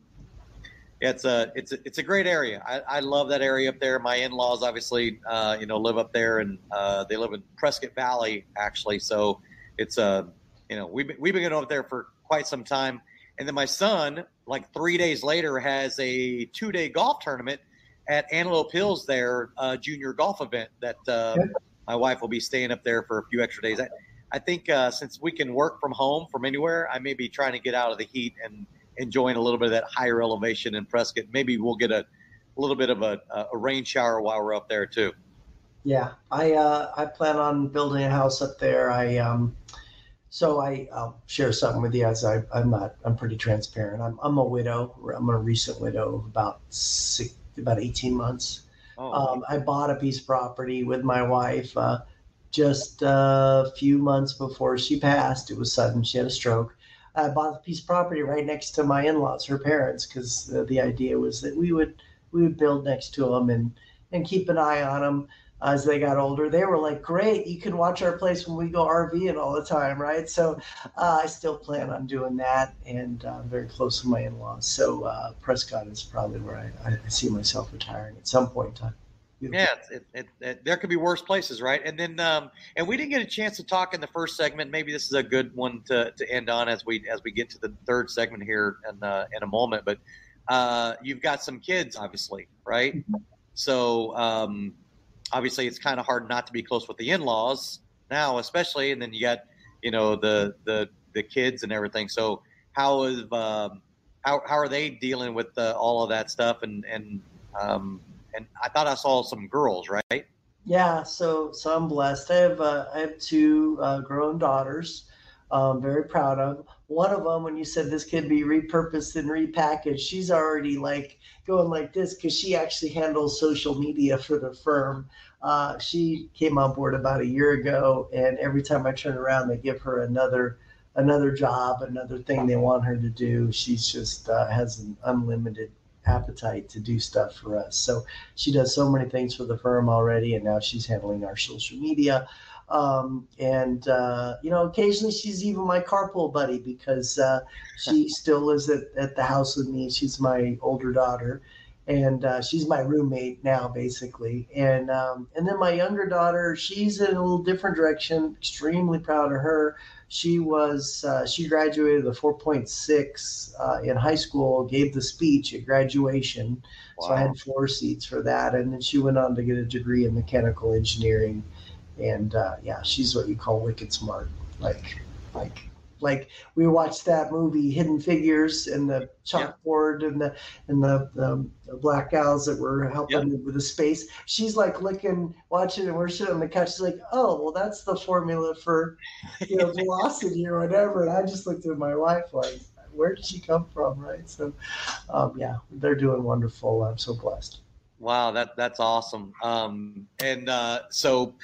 [SPEAKER 3] It's a it's a it's a great area. I, I love that area up there. My in-laws obviously, uh, you know, live up there, and uh, they live in Prescott Valley actually. So it's a uh, you know we've been, we've been going up there for quite some time. And then my son, like three days later, has a two-day golf tournament at Antelope Hills. There, a junior golf event that uh, okay. my wife will be staying up there for a few extra days. I, I think uh, since we can work from home from anywhere, I may be trying to get out of the heat and enjoying a little bit of that higher elevation in Prescott. Maybe we'll get a, a little bit of a, a rain shower while we're up there too.
[SPEAKER 5] Yeah, I uh, I plan on building a house up there. I um, so I I'll share something with you as I I'm not I'm pretty transparent. I'm I'm a widow. I'm a recent widow of about six, about eighteen months. Oh. Um, I bought a piece of property with my wife uh, just a few months before she passed. It was sudden. She had a stroke. I bought a piece of property right next to my in-laws, her parents, because uh, the idea was that we would we would build next to them and, and keep an eye on them as they got older. They were like, great, you can watch our place when we go RVing all the time, right? So uh, I still plan on doing that, and uh, I'm very close to my in-laws. So uh, Prescott is probably where I, I see myself retiring at some point in time.
[SPEAKER 3] Yeah, it, it, it, there could be worse places, right? And then, um, and we didn't get a chance to talk in the first segment. Maybe this is a good one to, to end on as we as we get to the third segment here in uh, in a moment. But uh, you've got some kids, obviously, right? Mm-hmm. So um, obviously, it's kind of hard not to be close with the in-laws now, especially. And then you got, you know, the the the kids and everything. So how is um, how how are they dealing with uh, all of that stuff and and um, And I thought I saw some girls, right?
[SPEAKER 5] Yeah, so so I'm blessed. I have uh, I have two uh, grown daughters. I'm very proud of. One of them, when you said this could be repurposed and repackaged, she's already like going like this because she actually handles social media for the firm. Uh, she came on board about a year ago, and every time I turn around, they give her another another job, another thing they want her to do. She's just uh, has an unlimited appetite to do stuff for us. So she does so many things for the firm already, and now she's handling our social media. Um, and, uh, you know, occasionally she's even my carpool buddy because uh, she still lives at, at the house with me. She's my older daughter, and uh, she's my roommate now, basically. And um, and then my younger daughter, she's in a little different direction. Extremely proud of her. She was uh, she graduated with a four point six uh, in high school, gave the speech at graduation. Wow. So I had floor seats for that. And then she went on to get a degree in mechanical engineering. And uh, yeah, she's what you call wicked smart. Like, like, like we watched that movie Hidden Figures and the chalkboard yeah. and the and the, the, the black gals that were helping yep. with the space. She's like looking, watching, and we're sitting on the couch. She's like, "Oh, well, that's the formula for, you know, velocity or whatever." And I just looked at my wife like, "Where did she come from?" Right? So, um, yeah, they're doing wonderful. I'm so blessed.
[SPEAKER 3] Wow, that that's awesome. Um, and uh, so,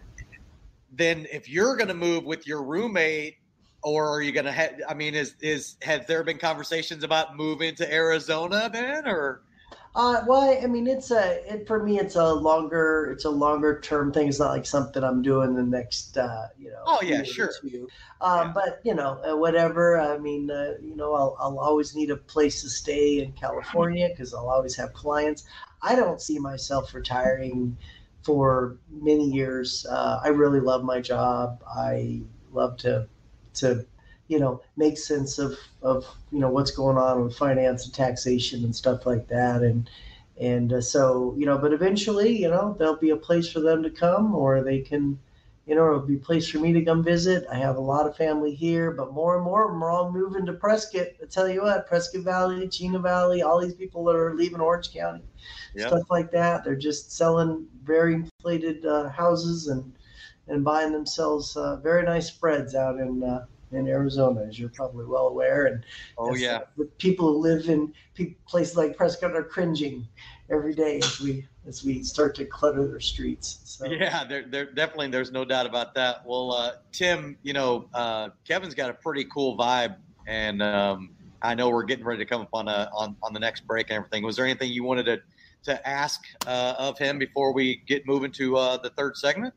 [SPEAKER 3] then if you're going to move with your roommate. Or are you going to have, I mean, is, is, has there been conversations about moving to Arizona then, or?
[SPEAKER 5] Uh, well, I mean, it's a, it, for me, it's a longer, it's a longer term thing. It's not like something I'm doing the next, uh, you know.
[SPEAKER 3] Oh yeah, sure.
[SPEAKER 5] Um,
[SPEAKER 3] yeah.
[SPEAKER 5] But you know, uh, whatever, I mean, uh, you know, I'll, I'll always need a place to stay in California because I'll always have clients. I don't see myself retiring for many years. Uh, I really love my job. I love to, to, you know, make sense of, of, you know, what's going on with finance and taxation and stuff like that. And, and uh, so, you know, but eventually, you know, there'll be a place for them to come, or they can, you know, it'll be a place for me to come visit. I have a lot of family here, but more and more of them are all moving to Prescott. I tell you what, Prescott Valley, Chino Valley, all these people that are leaving Orange County, yep. stuff like that. They're just selling very inflated uh, houses and and buying themselves uh, very nice spreads out in uh, in Arizona, as you're probably well aware. And
[SPEAKER 3] oh yeah,
[SPEAKER 5] uh, the people who live in places like Prescott are cringing every day as we as we start to clutter their streets. So.
[SPEAKER 3] Yeah, there, there definitely, there's no doubt about that. Well, uh, Tim, you know, uh, Kevin's got a pretty cool vibe, and um, I know we're getting ready to come up on a, on on the next break and everything. Was there anything you wanted to to ask uh, of him before we get moving to uh, the third segment?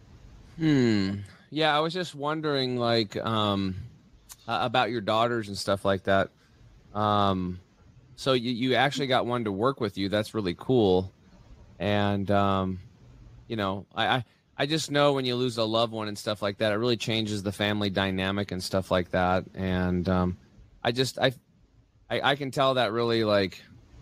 [SPEAKER 4] Hmm. Yeah, I was just wondering, like, um, uh, about your daughters and stuff like that. Um, so you, you actually got one to work with you. That's really cool. And, um, you know, I, I, I just know when you lose a loved one and stuff like that, it really changes the family dynamic and stuff like that. And um, I just, I, I, I can tell that really, like,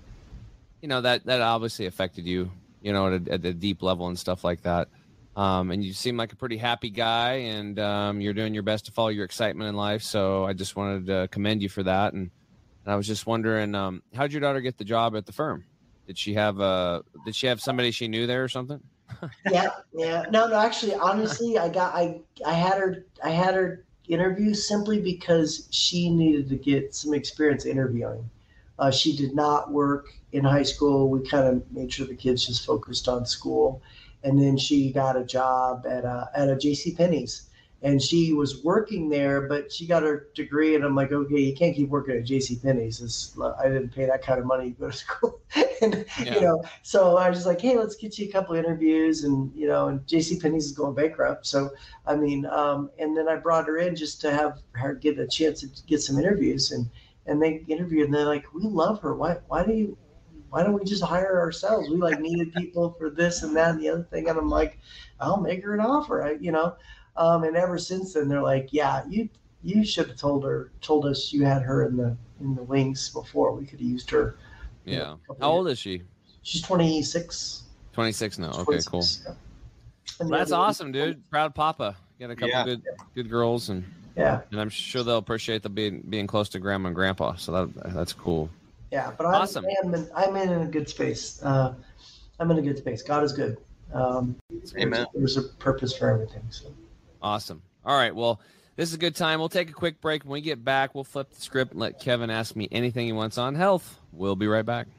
[SPEAKER 4] you know, that, that obviously affected you, you know, at a, at a deep level and stuff like that. Um, and you seem like a pretty happy guy, and um, you're doing your best to follow your excitement in life. So I just wanted to commend you for that. And, and I was just wondering, um, how did your daughter get the job at the firm? Did she have a, did she have somebody she knew there or something?
[SPEAKER 5] yeah. Yeah. No, no, actually, honestly, I got, I, I had her, I had her interview simply because she needed to get some experience interviewing. Uh, she did not work in high school. We kind of made sure the kids just focused on school. And then she got a job at a, at a JCPenney's, and she was working there, but she got her degree. And I'm like, okay, you can't keep working at JCPenney's. It's, I didn't pay that kind of money to go to school. and, yeah. you know, so I was just like, hey, let's get you a couple of interviews. And, you know, and JCPenney's is going bankrupt. So, I mean, um, and then I brought her in just to have her get a chance to get some interviews. And, and they interviewed, and they're like, we love her. Why, why do you, why don't we just hire her ourselves? We like needed people for this and that and the other thing. And I'm like, I'll make her an offer, I, you know? Um, and ever since then, they're like, yeah, you, you should have told her, told us you had her in the, in the wings before. We could have used her.
[SPEAKER 4] Yeah. Know, How old is she?
[SPEAKER 5] She's twenty-six.
[SPEAKER 4] twenty-six now. Okay, cool. Yeah. Well, that's awesome, dude. Proud papa. Got a couple yeah. good, good girls, and
[SPEAKER 5] yeah,
[SPEAKER 4] and I'm sure they'll appreciate the being being close to grandma and grandpa. So that that's cool.
[SPEAKER 5] Yeah, but I'm,
[SPEAKER 4] awesome.
[SPEAKER 5] I'm, in, I'm in a good space. Uh, I'm in a good space. God is good. Um,
[SPEAKER 3] Amen.
[SPEAKER 5] There's, there's a purpose for everything. So.
[SPEAKER 4] Awesome. All right. Well, this is a good time. We'll take a quick break. When we get back, we'll flip the script and let Kevin ask me anything he wants on health. We'll be right back.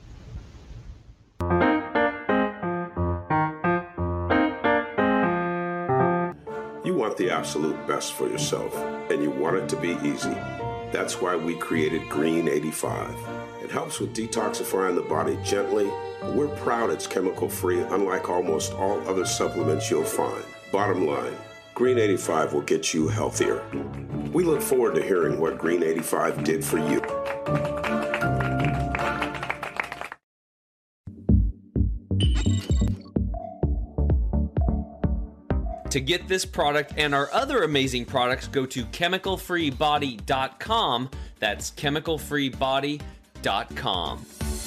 [SPEAKER 7] You want the absolute best for yourself, and you want it to be easy. That's why we created Green eighty-five. It helps with detoxifying the body gently. We're proud it's chemical-free, unlike almost all other supplements you'll find. Bottom line, Green eighty-five will get you healthier. We look forward to hearing what Green eighty-five did for you.
[SPEAKER 8] To get this product and our other amazing products, go to chemical free body dot com. That's chemical free body dot com.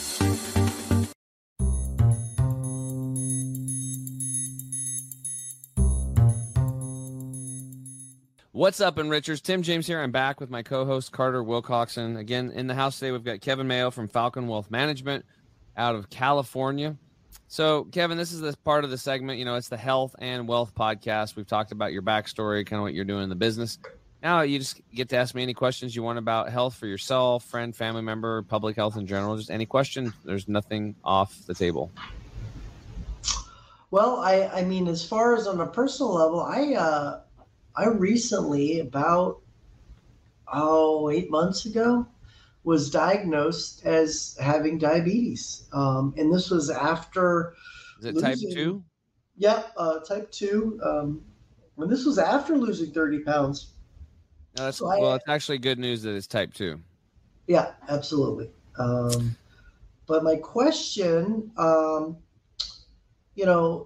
[SPEAKER 4] What's up, Enrichers? Tim James here. I'm back with my co-host, Carter Wilcoxon. Again, in the house today, we've got Kevin Mayo from Falcon Wealth Management out of California. So, Kevin, this is the part of the segment, you know, it's the Health and Wealth Podcast. We've talked about your backstory, kind of what you're doing in the business. Now you just get to ask me any questions you want about health for yourself, friend, family member, public health in general. Just any question. There's nothing off the table.
[SPEAKER 5] Well, I, I mean, as far as on a personal level, I, uh, I recently, about, oh, eight months ago, was diagnosed as having diabetes. Um, and this was after.
[SPEAKER 4] Is it losing, type two?
[SPEAKER 5] Yeah, uh, type two. Um, and this was after losing thirty pounds.
[SPEAKER 4] No, that's, so well, I, it's actually good news that it's type two.
[SPEAKER 5] Yeah, absolutely. Um, but my question, um, you know,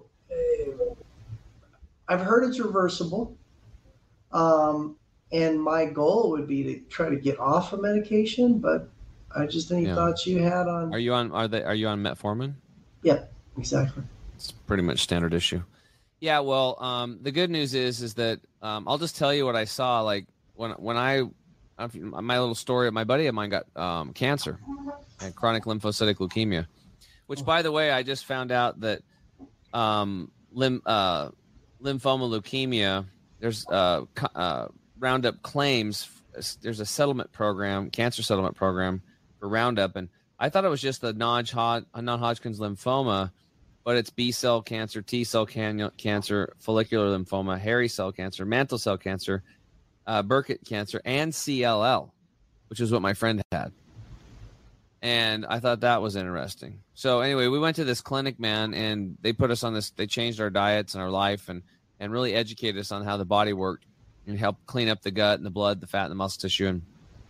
[SPEAKER 5] I've heard it's reversible. Um, And my goal would be to try to get off of medication, but I just any yeah. thoughts you had on.
[SPEAKER 4] Are you on? Are they? Are you on metformin?
[SPEAKER 5] Yep, exactly.
[SPEAKER 4] It's pretty much standard issue. Yeah, well, um, the good news is is that um, I'll just tell you what I saw. Like when when I, my little story, my buddy of mine got um, cancer and chronic lymphocytic leukemia, which, by the way, I just found out that um, lim, uh, lymphoma leukemia, there's uh, uh, Roundup claims there's a settlement program, cancer settlement program for Roundup, and I thought it was just the non-Hodgkin's lymphoma, but it's B cell cancer, T cell can- cancer, follicular lymphoma, hairy cell cancer, mantle cell cancer, uh, Burkitt cancer, and C L L, which is what my friend had. And I thought that was interesting. So anyway, we went to this clinic, man, and they put us on this. They changed our diets and our life, and and really educated us on how the body worked and helped clean up the gut and the blood, the fat, and the muscle tissue. And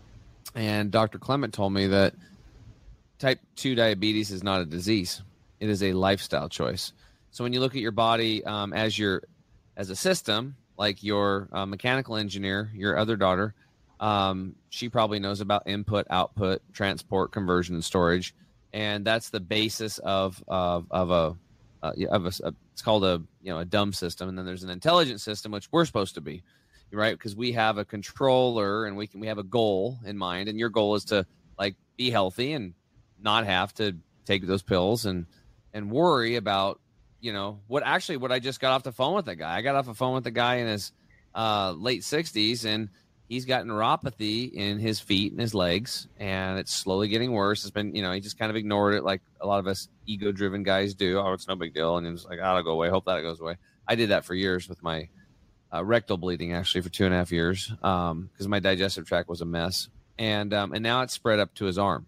[SPEAKER 4] and Doctor Clement told me that type two diabetes is not a disease. It is a lifestyle choice. So when you look at your body um, as your as a system, like your uh, mechanical engineer, your other daughter, um, she probably knows about input, output, transport, conversion, and storage, and that's the basis of of of a uh, of a, a it's called a you know a dumb system, and then there's an intelligent system, which we're supposed to be, right? Because we have a controller and we can we have a goal in mind, and your goal is to like be healthy and not have to take those pills and and worry about, you know, what actually what I just got off the phone with a guy. I got off the phone with a guy in his uh, late sixties, and he's got neuropathy in his feet and his legs, and it's slowly getting worse. It's been, you know, he just kind of ignored it like a lot of us ego-driven guys do. Oh, it's no big deal. And he was like, oh, it'll go away. Hope that goes away. I did that for years with my uh, rectal bleeding, actually, for two and a half years because um, my digestive tract was a mess. And, um, and now it's spread up to his arm.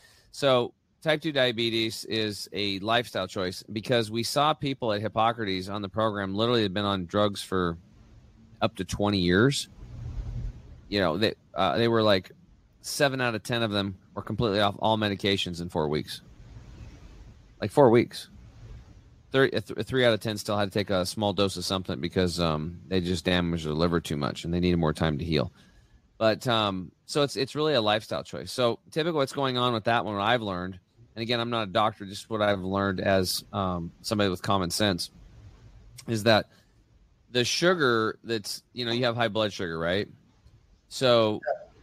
[SPEAKER 4] So type two diabetes is a lifestyle choice because we saw people at Hippocrates on the program literally had been on drugs for up to twenty years. You know, they uh, they were like seven out of ten of them were completely off all medications in four weeks. Like four weeks. Three, th- three out of ten still had to take a small dose of something because um, they just damaged their liver too much and they needed more time to heal. But um, so it's it's really a lifestyle choice. So typically what's going on with that one, what I've learned, and again, I'm not a doctor, just what I've learned as um, somebody with common sense, is that the sugar that's, you know, you have high blood sugar, right? So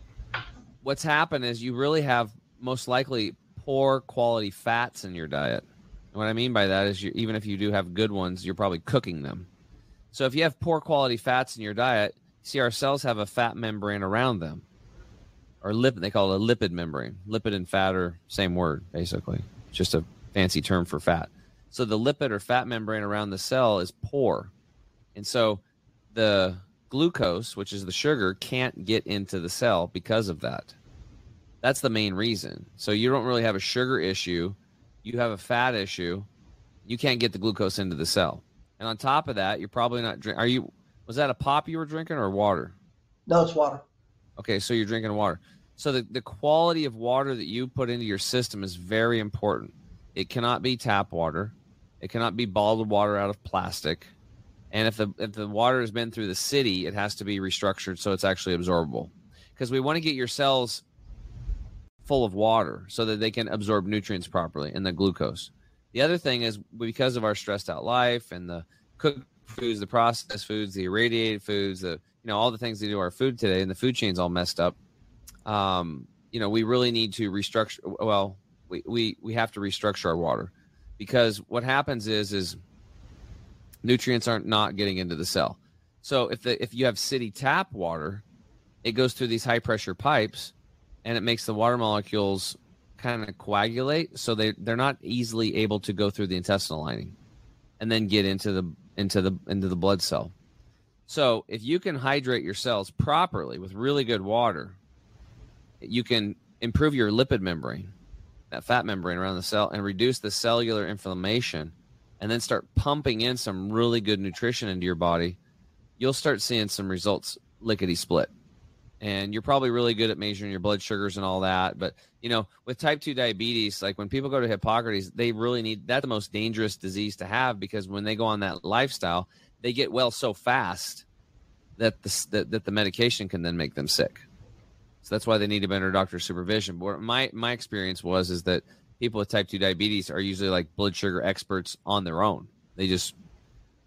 [SPEAKER 4] what's happened is you really have most likely poor quality fats in your diet. And what I mean by that is you, even if you do have good ones, you're probably cooking them. So if you have poor quality fats in your diet, see, our cells have a fat membrane around them, or lipid. They call it a lipid membrane. Lipid and fat are same word, basically. It's just a fancy term for fat. So the lipid or fat membrane around the cell is poor. And so the glucose, which is the sugar, can't get into the cell because of that. That's the main reason. So you don't really have a sugar issue. You have a fat issue. You can't get the glucose into the cell. And on top of that, you're probably not drink. Are you? Was that a pop you were drinking or water?
[SPEAKER 5] No, it's water.
[SPEAKER 4] Okay, so you're drinking water. So the, the quality of water that you put into your system is very important. It cannot be tap water. It cannot be bottled water out of plastic. And if the if the water has been through the city, it has to be restructured so it's actually absorbable. Because we want to get your cells full of water so that they can absorb nutrients properly and the glucose. The other thing is because of our stressed out life and the cooked foods, the processed foods, the irradiated foods, the you know all the things they do to our food today, and the food chain's all messed up. Um, you know, we really need to restructure. Well, we we we have to restructure our water because what happens is is nutrients aren't not getting into the cell. So if the if you have city tap water, it goes through these high pressure pipes, and it makes the water molecules kind of coagulate, so they they're not easily able to go through the intestinal lining, and then get into the into the into the blood cell. So if you can hydrate your cells properly with really good water, you can improve your lipid membrane, that fat membrane around the cell, and reduce the cellular inflammation, and then start pumping in some really good nutrition into your body. You'll start seeing some results lickety split. And you're probably really good at measuring your blood sugars and all that. But, you know, with type two diabetes, like when people go to Hippocrates, they really need, that's the most dangerous disease to have because when they go on that lifestyle, they get well so fast that the, that, that the medication can then make them sick. So that's why they need to be under doctor's supervision. But my, my experience was, is that people with type two diabetes are usually like blood sugar experts on their own. They just,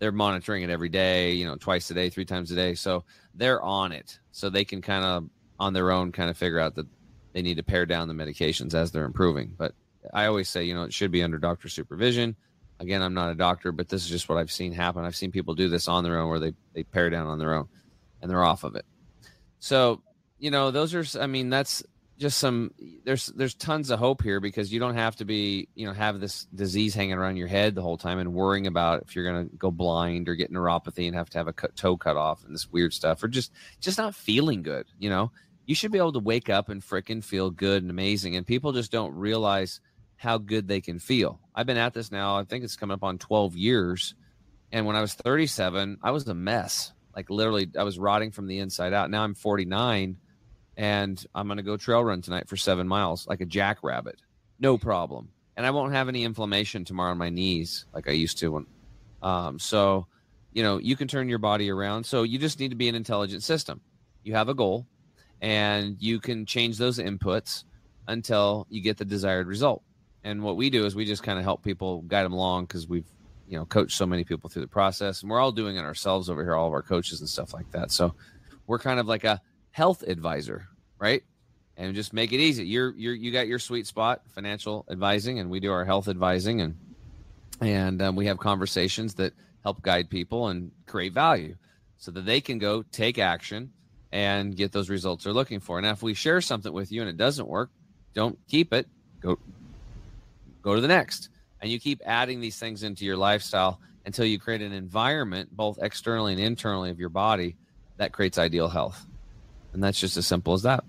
[SPEAKER 4] they're monitoring it every day, you know, twice a day, three times a day. So they're on it. So they can kind of on their own kind of figure out that they need to pare down the medications as they're improving. But I always say, you know, it should be under doctor supervision. Again, I'm not a doctor, but this is just what I've seen happen. I've seen people do this on their own where they, they pare down on their own and they're off of it. So, you know, those are, I mean, that's just some, there's, there's tons of hope here because you don't have to be, you know, have this disease hanging around your head the whole time and worrying about if you're going to go blind or get neuropathy and have to have a cut, toe cut off and this weird stuff, or just, just not feeling good. You know, you should be able to wake up and frickin' feel good and amazing. And people just don't realize how good they can feel. I've been at this now, I think it's coming up on twelve years. And when I was thirty-seven, I was a mess. Like literally I was rotting from the inside out. Now I'm forty-nine and I'm going to go trail run tonight for seven miles, like a jackrabbit, no problem. And I won't have any inflammation tomorrow on my knees like I used to. When, um, so, you know, you can turn your body around. So you just need to be an intelligent system. You have a goal and you can change those inputs until you get the desired result. And what we do is we just kind of help people, guide them along because we've, you know, coached so many people through the process, and we're all doing it ourselves over here, all of our coaches and stuff like that. So we're kind of like a health advisor, right? And just make it easy. You're, you're, you got your sweet spot, financial advising, and we do our health advising, and, and um, we have conversations that help guide people and create value so that they can go take action and get those results they're looking for. And if we share something with you and it doesn't work, don't keep it, go, go to the next. And you keep adding these things into your lifestyle until you create an environment, both externally and internally of your body, that creates ideal health. And that's just as simple as that.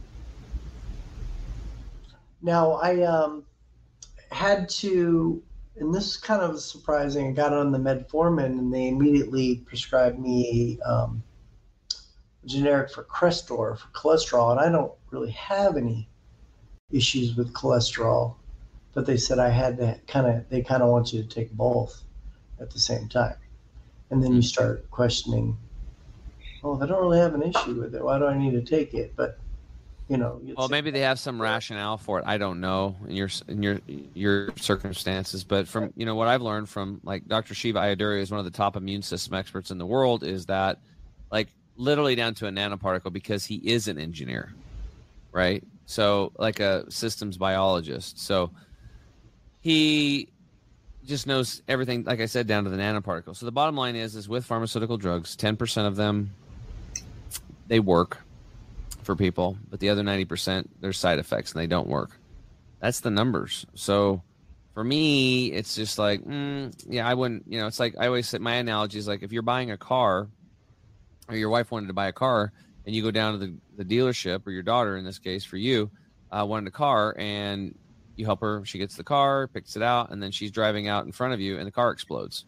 [SPEAKER 5] Now, I um, had to, and this is kind of surprising, I got on the metformin and they immediately prescribed me um, generic for Crestor, for cholesterol, and I don't really have any issues with cholesterol. But they said I had to kind of, they kind of want you to take both at the same time. And then you start questioning, well, if I don't really have an issue with it, why do I need to take it? But, you know.
[SPEAKER 4] Well, maybe they have some rationale for it. I don't know in your, in your, your circumstances. But from, you know, what I've learned from like Doctor Shiva Ayyadurai is one of the top immune system experts in the world, is that like literally down to a nanoparticle, because he is an engineer, right? So like a systems biologist. So he just knows everything, like I said, down to the nanoparticle. So the bottom line is, is with pharmaceutical drugs, ten percent of them, they work for people, but the other ninety percent, there's side effects and they don't work. That's the numbers. So for me, it's just like, mm, yeah, I wouldn't, you know, it's like, I always say, my analogy is like, if you're buying a car or your wife wanted to buy a car and you go down to the, the dealership, or your daughter in this case for you, uh, wanted a car, and you help her, she gets the car, picks it out, and then she's driving out in front of you and the car explodes.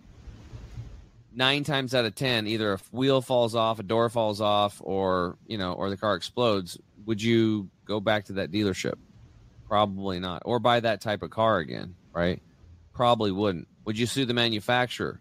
[SPEAKER 4] Nine times out of ten, either a wheel falls off, a door falls off, or, you know, or the car explodes. Would you go back to that dealership? Probably not. Or buy that type of car again, right? Probably wouldn't. Would you sue the manufacturer?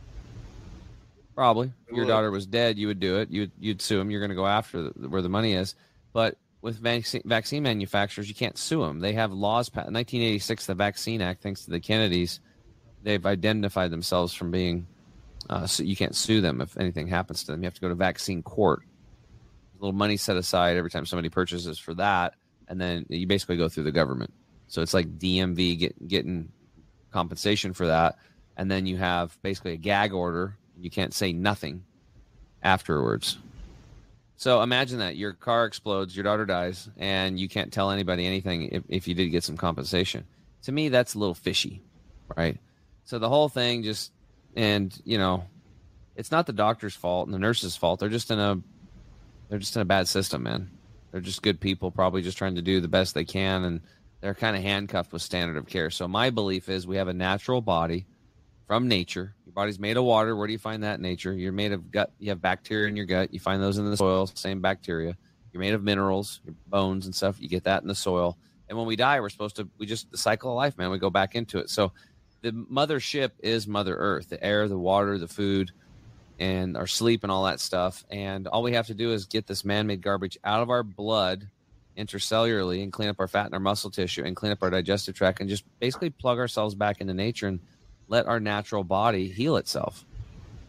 [SPEAKER 4] Probably. If your daughter was dead, you would do it. You'd, you'd sue them. You're going to go after the, where the money is. But with vaccine, vaccine manufacturers, you can't sue them. They have laws. In nineteen eighty-six, the Vaccine Act, thanks to the Kennedys, they've identified themselves from being, uh, so you can't sue them if anything happens to them. You have to go to vaccine court. A little money set aside every time somebody purchases for that, and then you basically go through the government. So it's like D M V get, getting compensation for that, and then you have basically a gag order. You can't say nothing afterwards. So imagine that your car explodes, your daughter dies, and you can't tell anybody anything if, if you did get some compensation. To me, that's a little fishy, right? So the whole thing just, and you know, it's not the doctor's fault and the nurse's fault. They're just in a, they're just in a bad system, man. They're just good people, probably just trying to do the best they can, and they're kind of handcuffed with standard of care. So my belief is we have a natural body from nature. Your body's made of water. Where do you find that in nature? You're made of gut. You have bacteria in your gut. You find those in the soil, same bacteria. You're made of minerals, your bones and stuff. You get that in the soil. And when we die, we're supposed to, we just, the cycle of life, man, we go back into it. So the mothership is Mother Earth, the air, the water, the food, and our sleep and all that stuff. And all we have to do is get this man-made garbage out of our blood intercellularly and clean up our fat and our muscle tissue and clean up our digestive tract and just basically plug ourselves back into nature and let our natural body heal itself.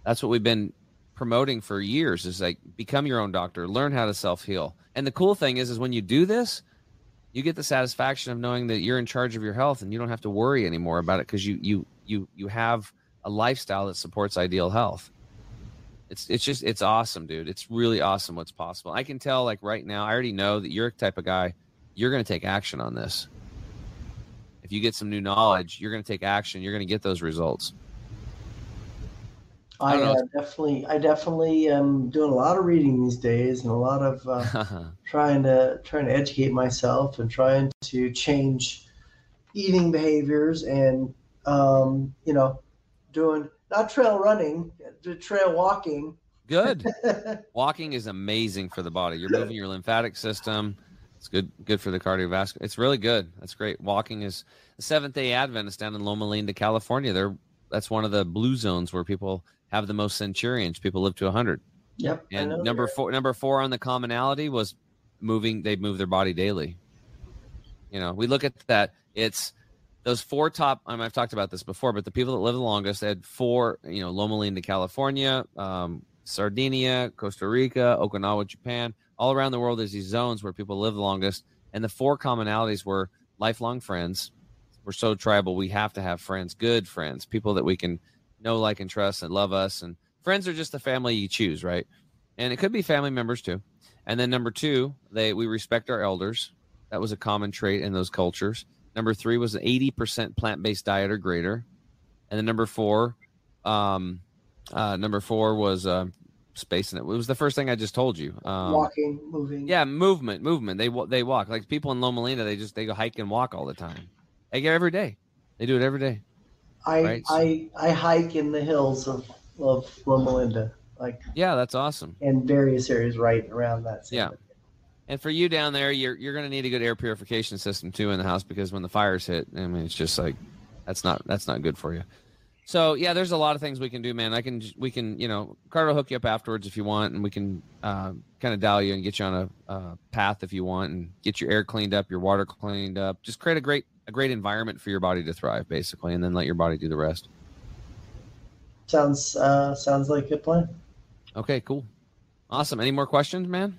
[SPEAKER 4] That's what we've been promoting for years, is like, become your own doctor, learn how to self-heal. And the cool thing is, is when you do this, you get the satisfaction of knowing that you're in charge of your health and you don't have to worry anymore about it, because you, you, you, you have a lifestyle that supports ideal health. It's, it's just, it's awesome, dude. It's really awesome what's possible. I can tell, like right now, I already know that you're the type of guy, you're going to take action on this. If you get some new knowledge, you're going to take action. You're going to get those results.
[SPEAKER 5] I, I uh, definitely, I definitely am doing a lot of reading these days, and a lot of uh, trying to trying to educate myself and trying to change eating behaviors, and um, you know, doing not trail running, trail walking.
[SPEAKER 4] Good. Walking is amazing for the body. You're moving your lymphatic system. It's good, good for the cardiovascular. It's really good. That's great. Walking is the Seventh-day Adventists down in Loma Linda, California. They're that's one of the blue zones where people have the most centurions. People live to one hundred.
[SPEAKER 5] Yep.
[SPEAKER 4] And number four, number four on the commonality was moving. They move their body daily. You know, we look at that. It's those four top. I mean, I've talked about this before, but the people that live the longest, they had four. You know, Loma Linda, California, um, Sardinia, Costa Rica, Okinawa, Japan. All around the world, there's these zones where people live the longest, and the four commonalities were lifelong friends. We're so tribal. We have to have friends, good friends, people that we can know, like, and trust and love us. And friends are just the family you choose, right? And it could be family members too. And then number two, they we respect our elders. That was a common trait in those cultures. Number three was an eighty percent plant-based diet or greater. And then number four, um, uh, number four was uh, spacing it. It was the first thing I just told you. Um,
[SPEAKER 5] Walking, moving.
[SPEAKER 4] Yeah, movement, movement. They they walk. Like people in Loma Linda, they just they go hike and walk all the time. They get every day. They do it every day.
[SPEAKER 5] I
[SPEAKER 4] right? so,
[SPEAKER 5] I I hike in the hills of of Loma Linda, like
[SPEAKER 4] yeah, that's awesome.
[SPEAKER 5] In various areas right around that.
[SPEAKER 4] Yeah, area. And for you down there, you're you're going to need a good air purification system too in the house, because when the fires hit, I mean, it's just like that's not that's not good for you. So yeah, there's a lot of things we can do, man. I can we can you know, Carter will hook you up afterwards if you want, and we can uh, kind of dial you and get you on a uh, path if you want, and get your air cleaned up, your water cleaned up. Just create a great a great environment for your body to thrive, basically, and then let your body do the rest.
[SPEAKER 5] Sounds uh, sounds like a good plan.
[SPEAKER 4] Okay, cool, awesome. Any more questions, man?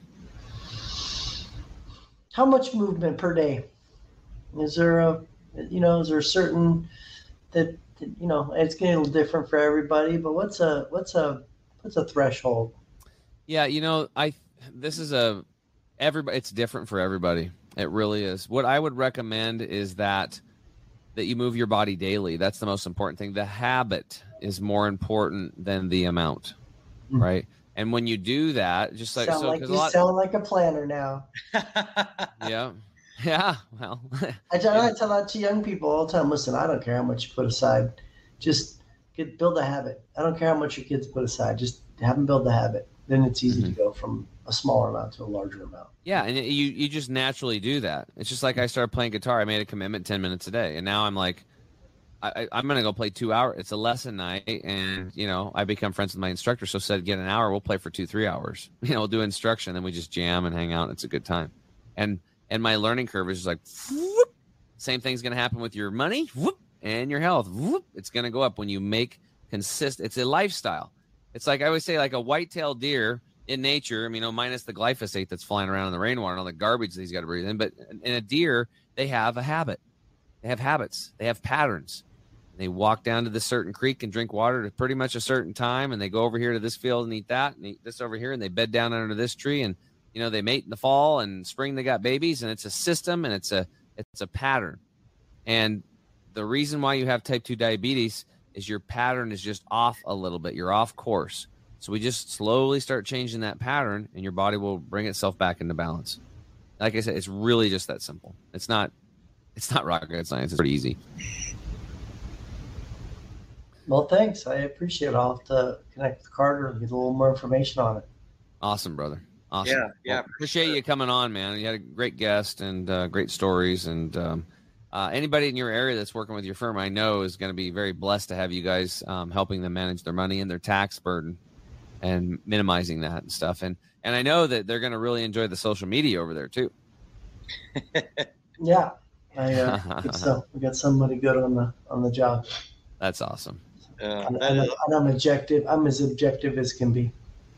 [SPEAKER 5] How much movement per day? Is there a you know is there a certain that you know it's getting a little different for everybody, but what's a what's a what's a threshold?
[SPEAKER 4] Yeah, you know, I this is a everybody. It's different for everybody. It really is. What I would recommend is that that you move your body daily. That's the most important thing. The habit is more important than the amount, mm-hmm. right? And when you do that, just like
[SPEAKER 5] sound
[SPEAKER 4] so,
[SPEAKER 5] like you
[SPEAKER 4] a lot,
[SPEAKER 5] sound like a planner now.
[SPEAKER 4] yeah, yeah. Well,
[SPEAKER 5] I tell I tell that to young people all the time. Listen, I don't care how much you put aside. Just get build a habit. I don't care how much your kids put aside. Just have them build the habit. Then it's easy mm-hmm. to go from a smaller amount to a larger amount.
[SPEAKER 4] Yeah, and you you just naturally do that. It's just like I started playing guitar. I made a commitment ten minutes a day, and now I'm like, I, I'm going to go play two hours. It's a lesson night, and you know I become friends with my instructor. So said, get an hour. We'll play for two, three hours. You know, we'll do instruction, then we just jam and hang out. And it's a good time. And and my learning curve is just like, whoop. Same thing's going to happen with your money whoop, and your health. Whoop. It's going to go up when you make consistent. It's a lifestyle. It's like I always say, like a white-tailed deer. In nature, I mean, you know, minus the glyphosate that's flying around in the rainwater and all the garbage that he's got to breathe in. But in a deer, they have a habit. They have habits. They have patterns. They walk down to this certain creek and drink water at pretty much a certain time. And they go over here to this field and eat that and eat this over here. And they bed down under this tree. And, you know, they mate in the fall and spring. They got babies. And it's a system and it's a it's a pattern. And the reason why you have type two diabetes is your pattern is just off a little bit. You're off course. So we just slowly start changing that pattern, and your body will bring itself back into balance. Like I said, it's really just that simple. It's not, it's not rocket science. It's pretty easy.
[SPEAKER 5] Well, thanks. I appreciate it. I'll have to connect with Carter and get a little more information on it.
[SPEAKER 4] Awesome, brother. Awesome.
[SPEAKER 3] Yeah, yeah.
[SPEAKER 4] Well, appreciate sure. you coming on, man. You had a great guest and uh, great stories. And um, uh, anybody in your area that's working with your firm, I know, is going to be very blessed to have you guys um, helping them manage their money and their tax burden. And minimizing that and stuff. And and I know that they're going to really enjoy the social media over there too.
[SPEAKER 5] Yeah. I, uh, so we got somebody good on the on the job.
[SPEAKER 4] That's awesome.
[SPEAKER 3] Uh,
[SPEAKER 5] and,
[SPEAKER 3] that
[SPEAKER 5] and,
[SPEAKER 3] is,
[SPEAKER 5] and I'm objective. I'm as objective as can be.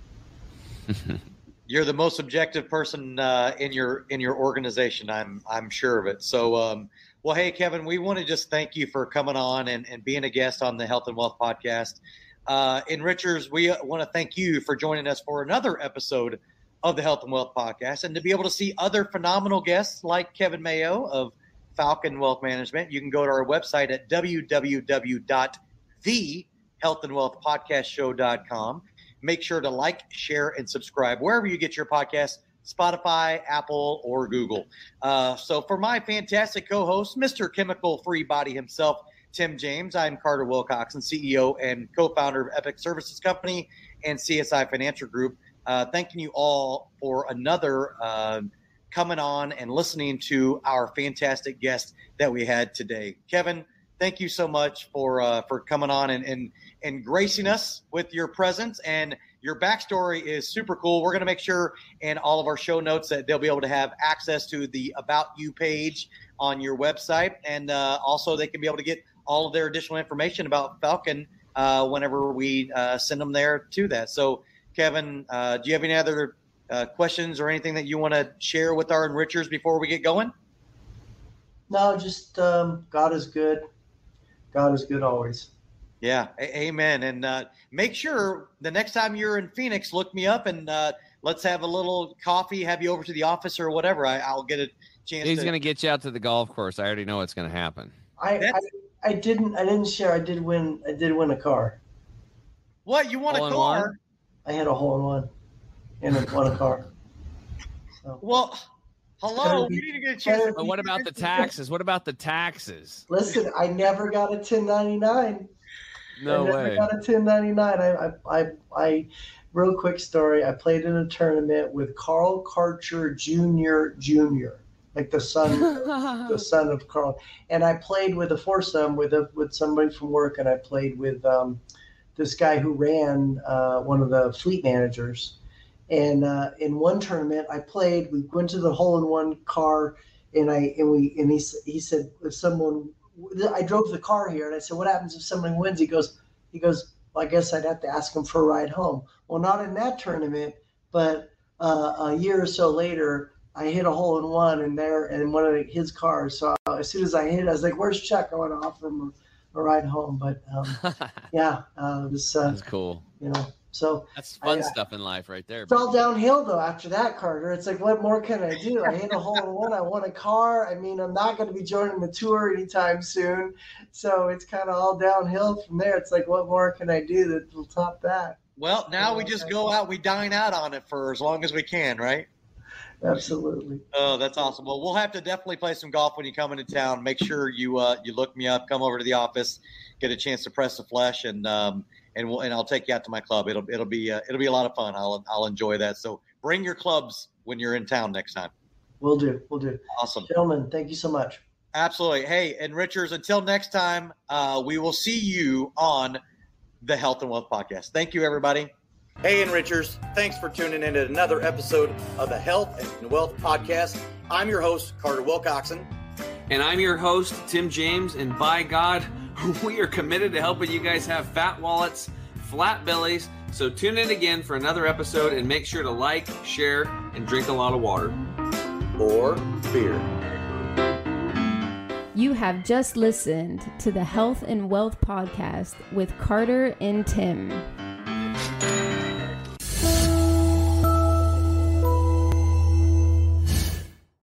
[SPEAKER 3] you're the most objective person uh, in your in your organization. I'm I'm sure of it. So, um, well, hey, Kevin, we want to just thank you for coming on and, and being a guest on the Health and Wealth Podcast. Uh, and Richards, we want to thank you for joining us for another episode of the Health and Wealth Podcast, and to be able to see other phenomenal guests like Kevin Mayo of Falcon Wealth Management. You can go to our website at w w w dot the health and wealth podcast show dot com. Make sure to like, share, and subscribe wherever you get your podcasts, Spotify, Apple, or Google. Uh, so for my fantastic co-host, Mister Chemical Free Body himself, Tim James, I'm Carter Wilcoxon, C E O and co-founder of Epic Services Company and C S I Financial Group. Uh, thanking you all for another uh, coming on and listening to our fantastic guest that we had today. Kevin, thank you so much for uh, for coming on and, and and gracing us with your presence. And your backstory is super cool. We're going to make sure in all of our show notes that they'll be able to have access to the About You page on your website. And uh, also they can be able to get all of their additional information about Falcon uh, whenever we uh, send them there to that. So, Kevin, uh, do you have any other uh, questions or anything that you want to share with our enrichers before we get going?
[SPEAKER 5] No, just um, God is good. God is good always.
[SPEAKER 3] Yeah, a- amen. And uh, make sure the next time you're in Phoenix, look me up and uh, let's have a little coffee, have you over to the office or whatever. I, I'll get a chance.
[SPEAKER 4] He's
[SPEAKER 3] to-
[SPEAKER 4] going to get you out to the golf course. I already know what's going to happen.
[SPEAKER 5] I, I I didn't I didn't share. I did win. I did win a car.
[SPEAKER 3] What, you won
[SPEAKER 4] Hole
[SPEAKER 3] a
[SPEAKER 4] in
[SPEAKER 3] car?
[SPEAKER 4] one?
[SPEAKER 5] I had a hole in one, and I won a car. So.
[SPEAKER 3] Well, hello. We need to get a chance.
[SPEAKER 4] But what about the taxes? What about the taxes?
[SPEAKER 5] Listen, I never got a ten ninety-nine.
[SPEAKER 4] No
[SPEAKER 5] I never
[SPEAKER 4] way.
[SPEAKER 5] got a ten ninety-nine. I, I, I, I, real quick story. I played in a tournament with Carl Karcher Junior Junior, like the son, the son of Carl. And I played with a foursome with a with somebody from work, and I played with um, this guy who ran uh, one of the fleet managers. And uh, in one tournament, I played. We went to the hole-in-one car, and I and we and he he said if someone. I drove the car here, and I said, "What happens if someone wins?" He goes, "He goes. Well, I guess I'd have to ask him for a ride home." Well, not in that tournament, but uh, a year or so later, I hit a hole in one, and there, in one of his cars. So uh, as soon as I hit it, I was like, "Where's Chuck? I want to offer him a, a ride home." But um, yeah, uh, it was. Uh,
[SPEAKER 4] That's cool.
[SPEAKER 5] You know, so
[SPEAKER 4] That's fun
[SPEAKER 5] I,
[SPEAKER 4] stuff in life, right there.
[SPEAKER 5] It's all downhill though after that, Carter. It's like, what more can I do? I hit a hole in one. I won a car. I mean, I'm not going to be joining the tour anytime soon, so it's kind of all downhill from there. It's like, what more can I do that will top that?
[SPEAKER 3] Well, now we just go out, we dine out on it for as long as we can, right?
[SPEAKER 5] Absolutely.
[SPEAKER 3] Oh, that's awesome. Well, we'll have to definitely play some golf when you come into town. Make sure you uh, you look me up, come over to the office, get a chance to press the flesh, and um, and we'll and I'll take you out to my club. It'll it'll be uh, it'll be a lot of fun. I'll I'll enjoy that. So bring your clubs when you're in town next time.
[SPEAKER 5] We'll do. We'll do.
[SPEAKER 3] Awesome,
[SPEAKER 5] gentlemen. Thank you so much.
[SPEAKER 3] Absolutely. Hey, and Richards, until next time, uh, we will see you on the Health and Wealth Podcast. Thank you, everybody.
[SPEAKER 9] Hey, Enrichers, thanks for tuning in to another episode of the Health and Wealth Podcast. I'm your host, Carter Wilcoxon.
[SPEAKER 8] And I'm your host, Tim James, and by God, we are committed to helping you guys have fat wallets, flat bellies. So tune in again for another episode, and make sure to like, share, and drink a lot of water.
[SPEAKER 9] Or beer.
[SPEAKER 2] You have just listened to the Health and Wealth Podcast with Carter and Tim.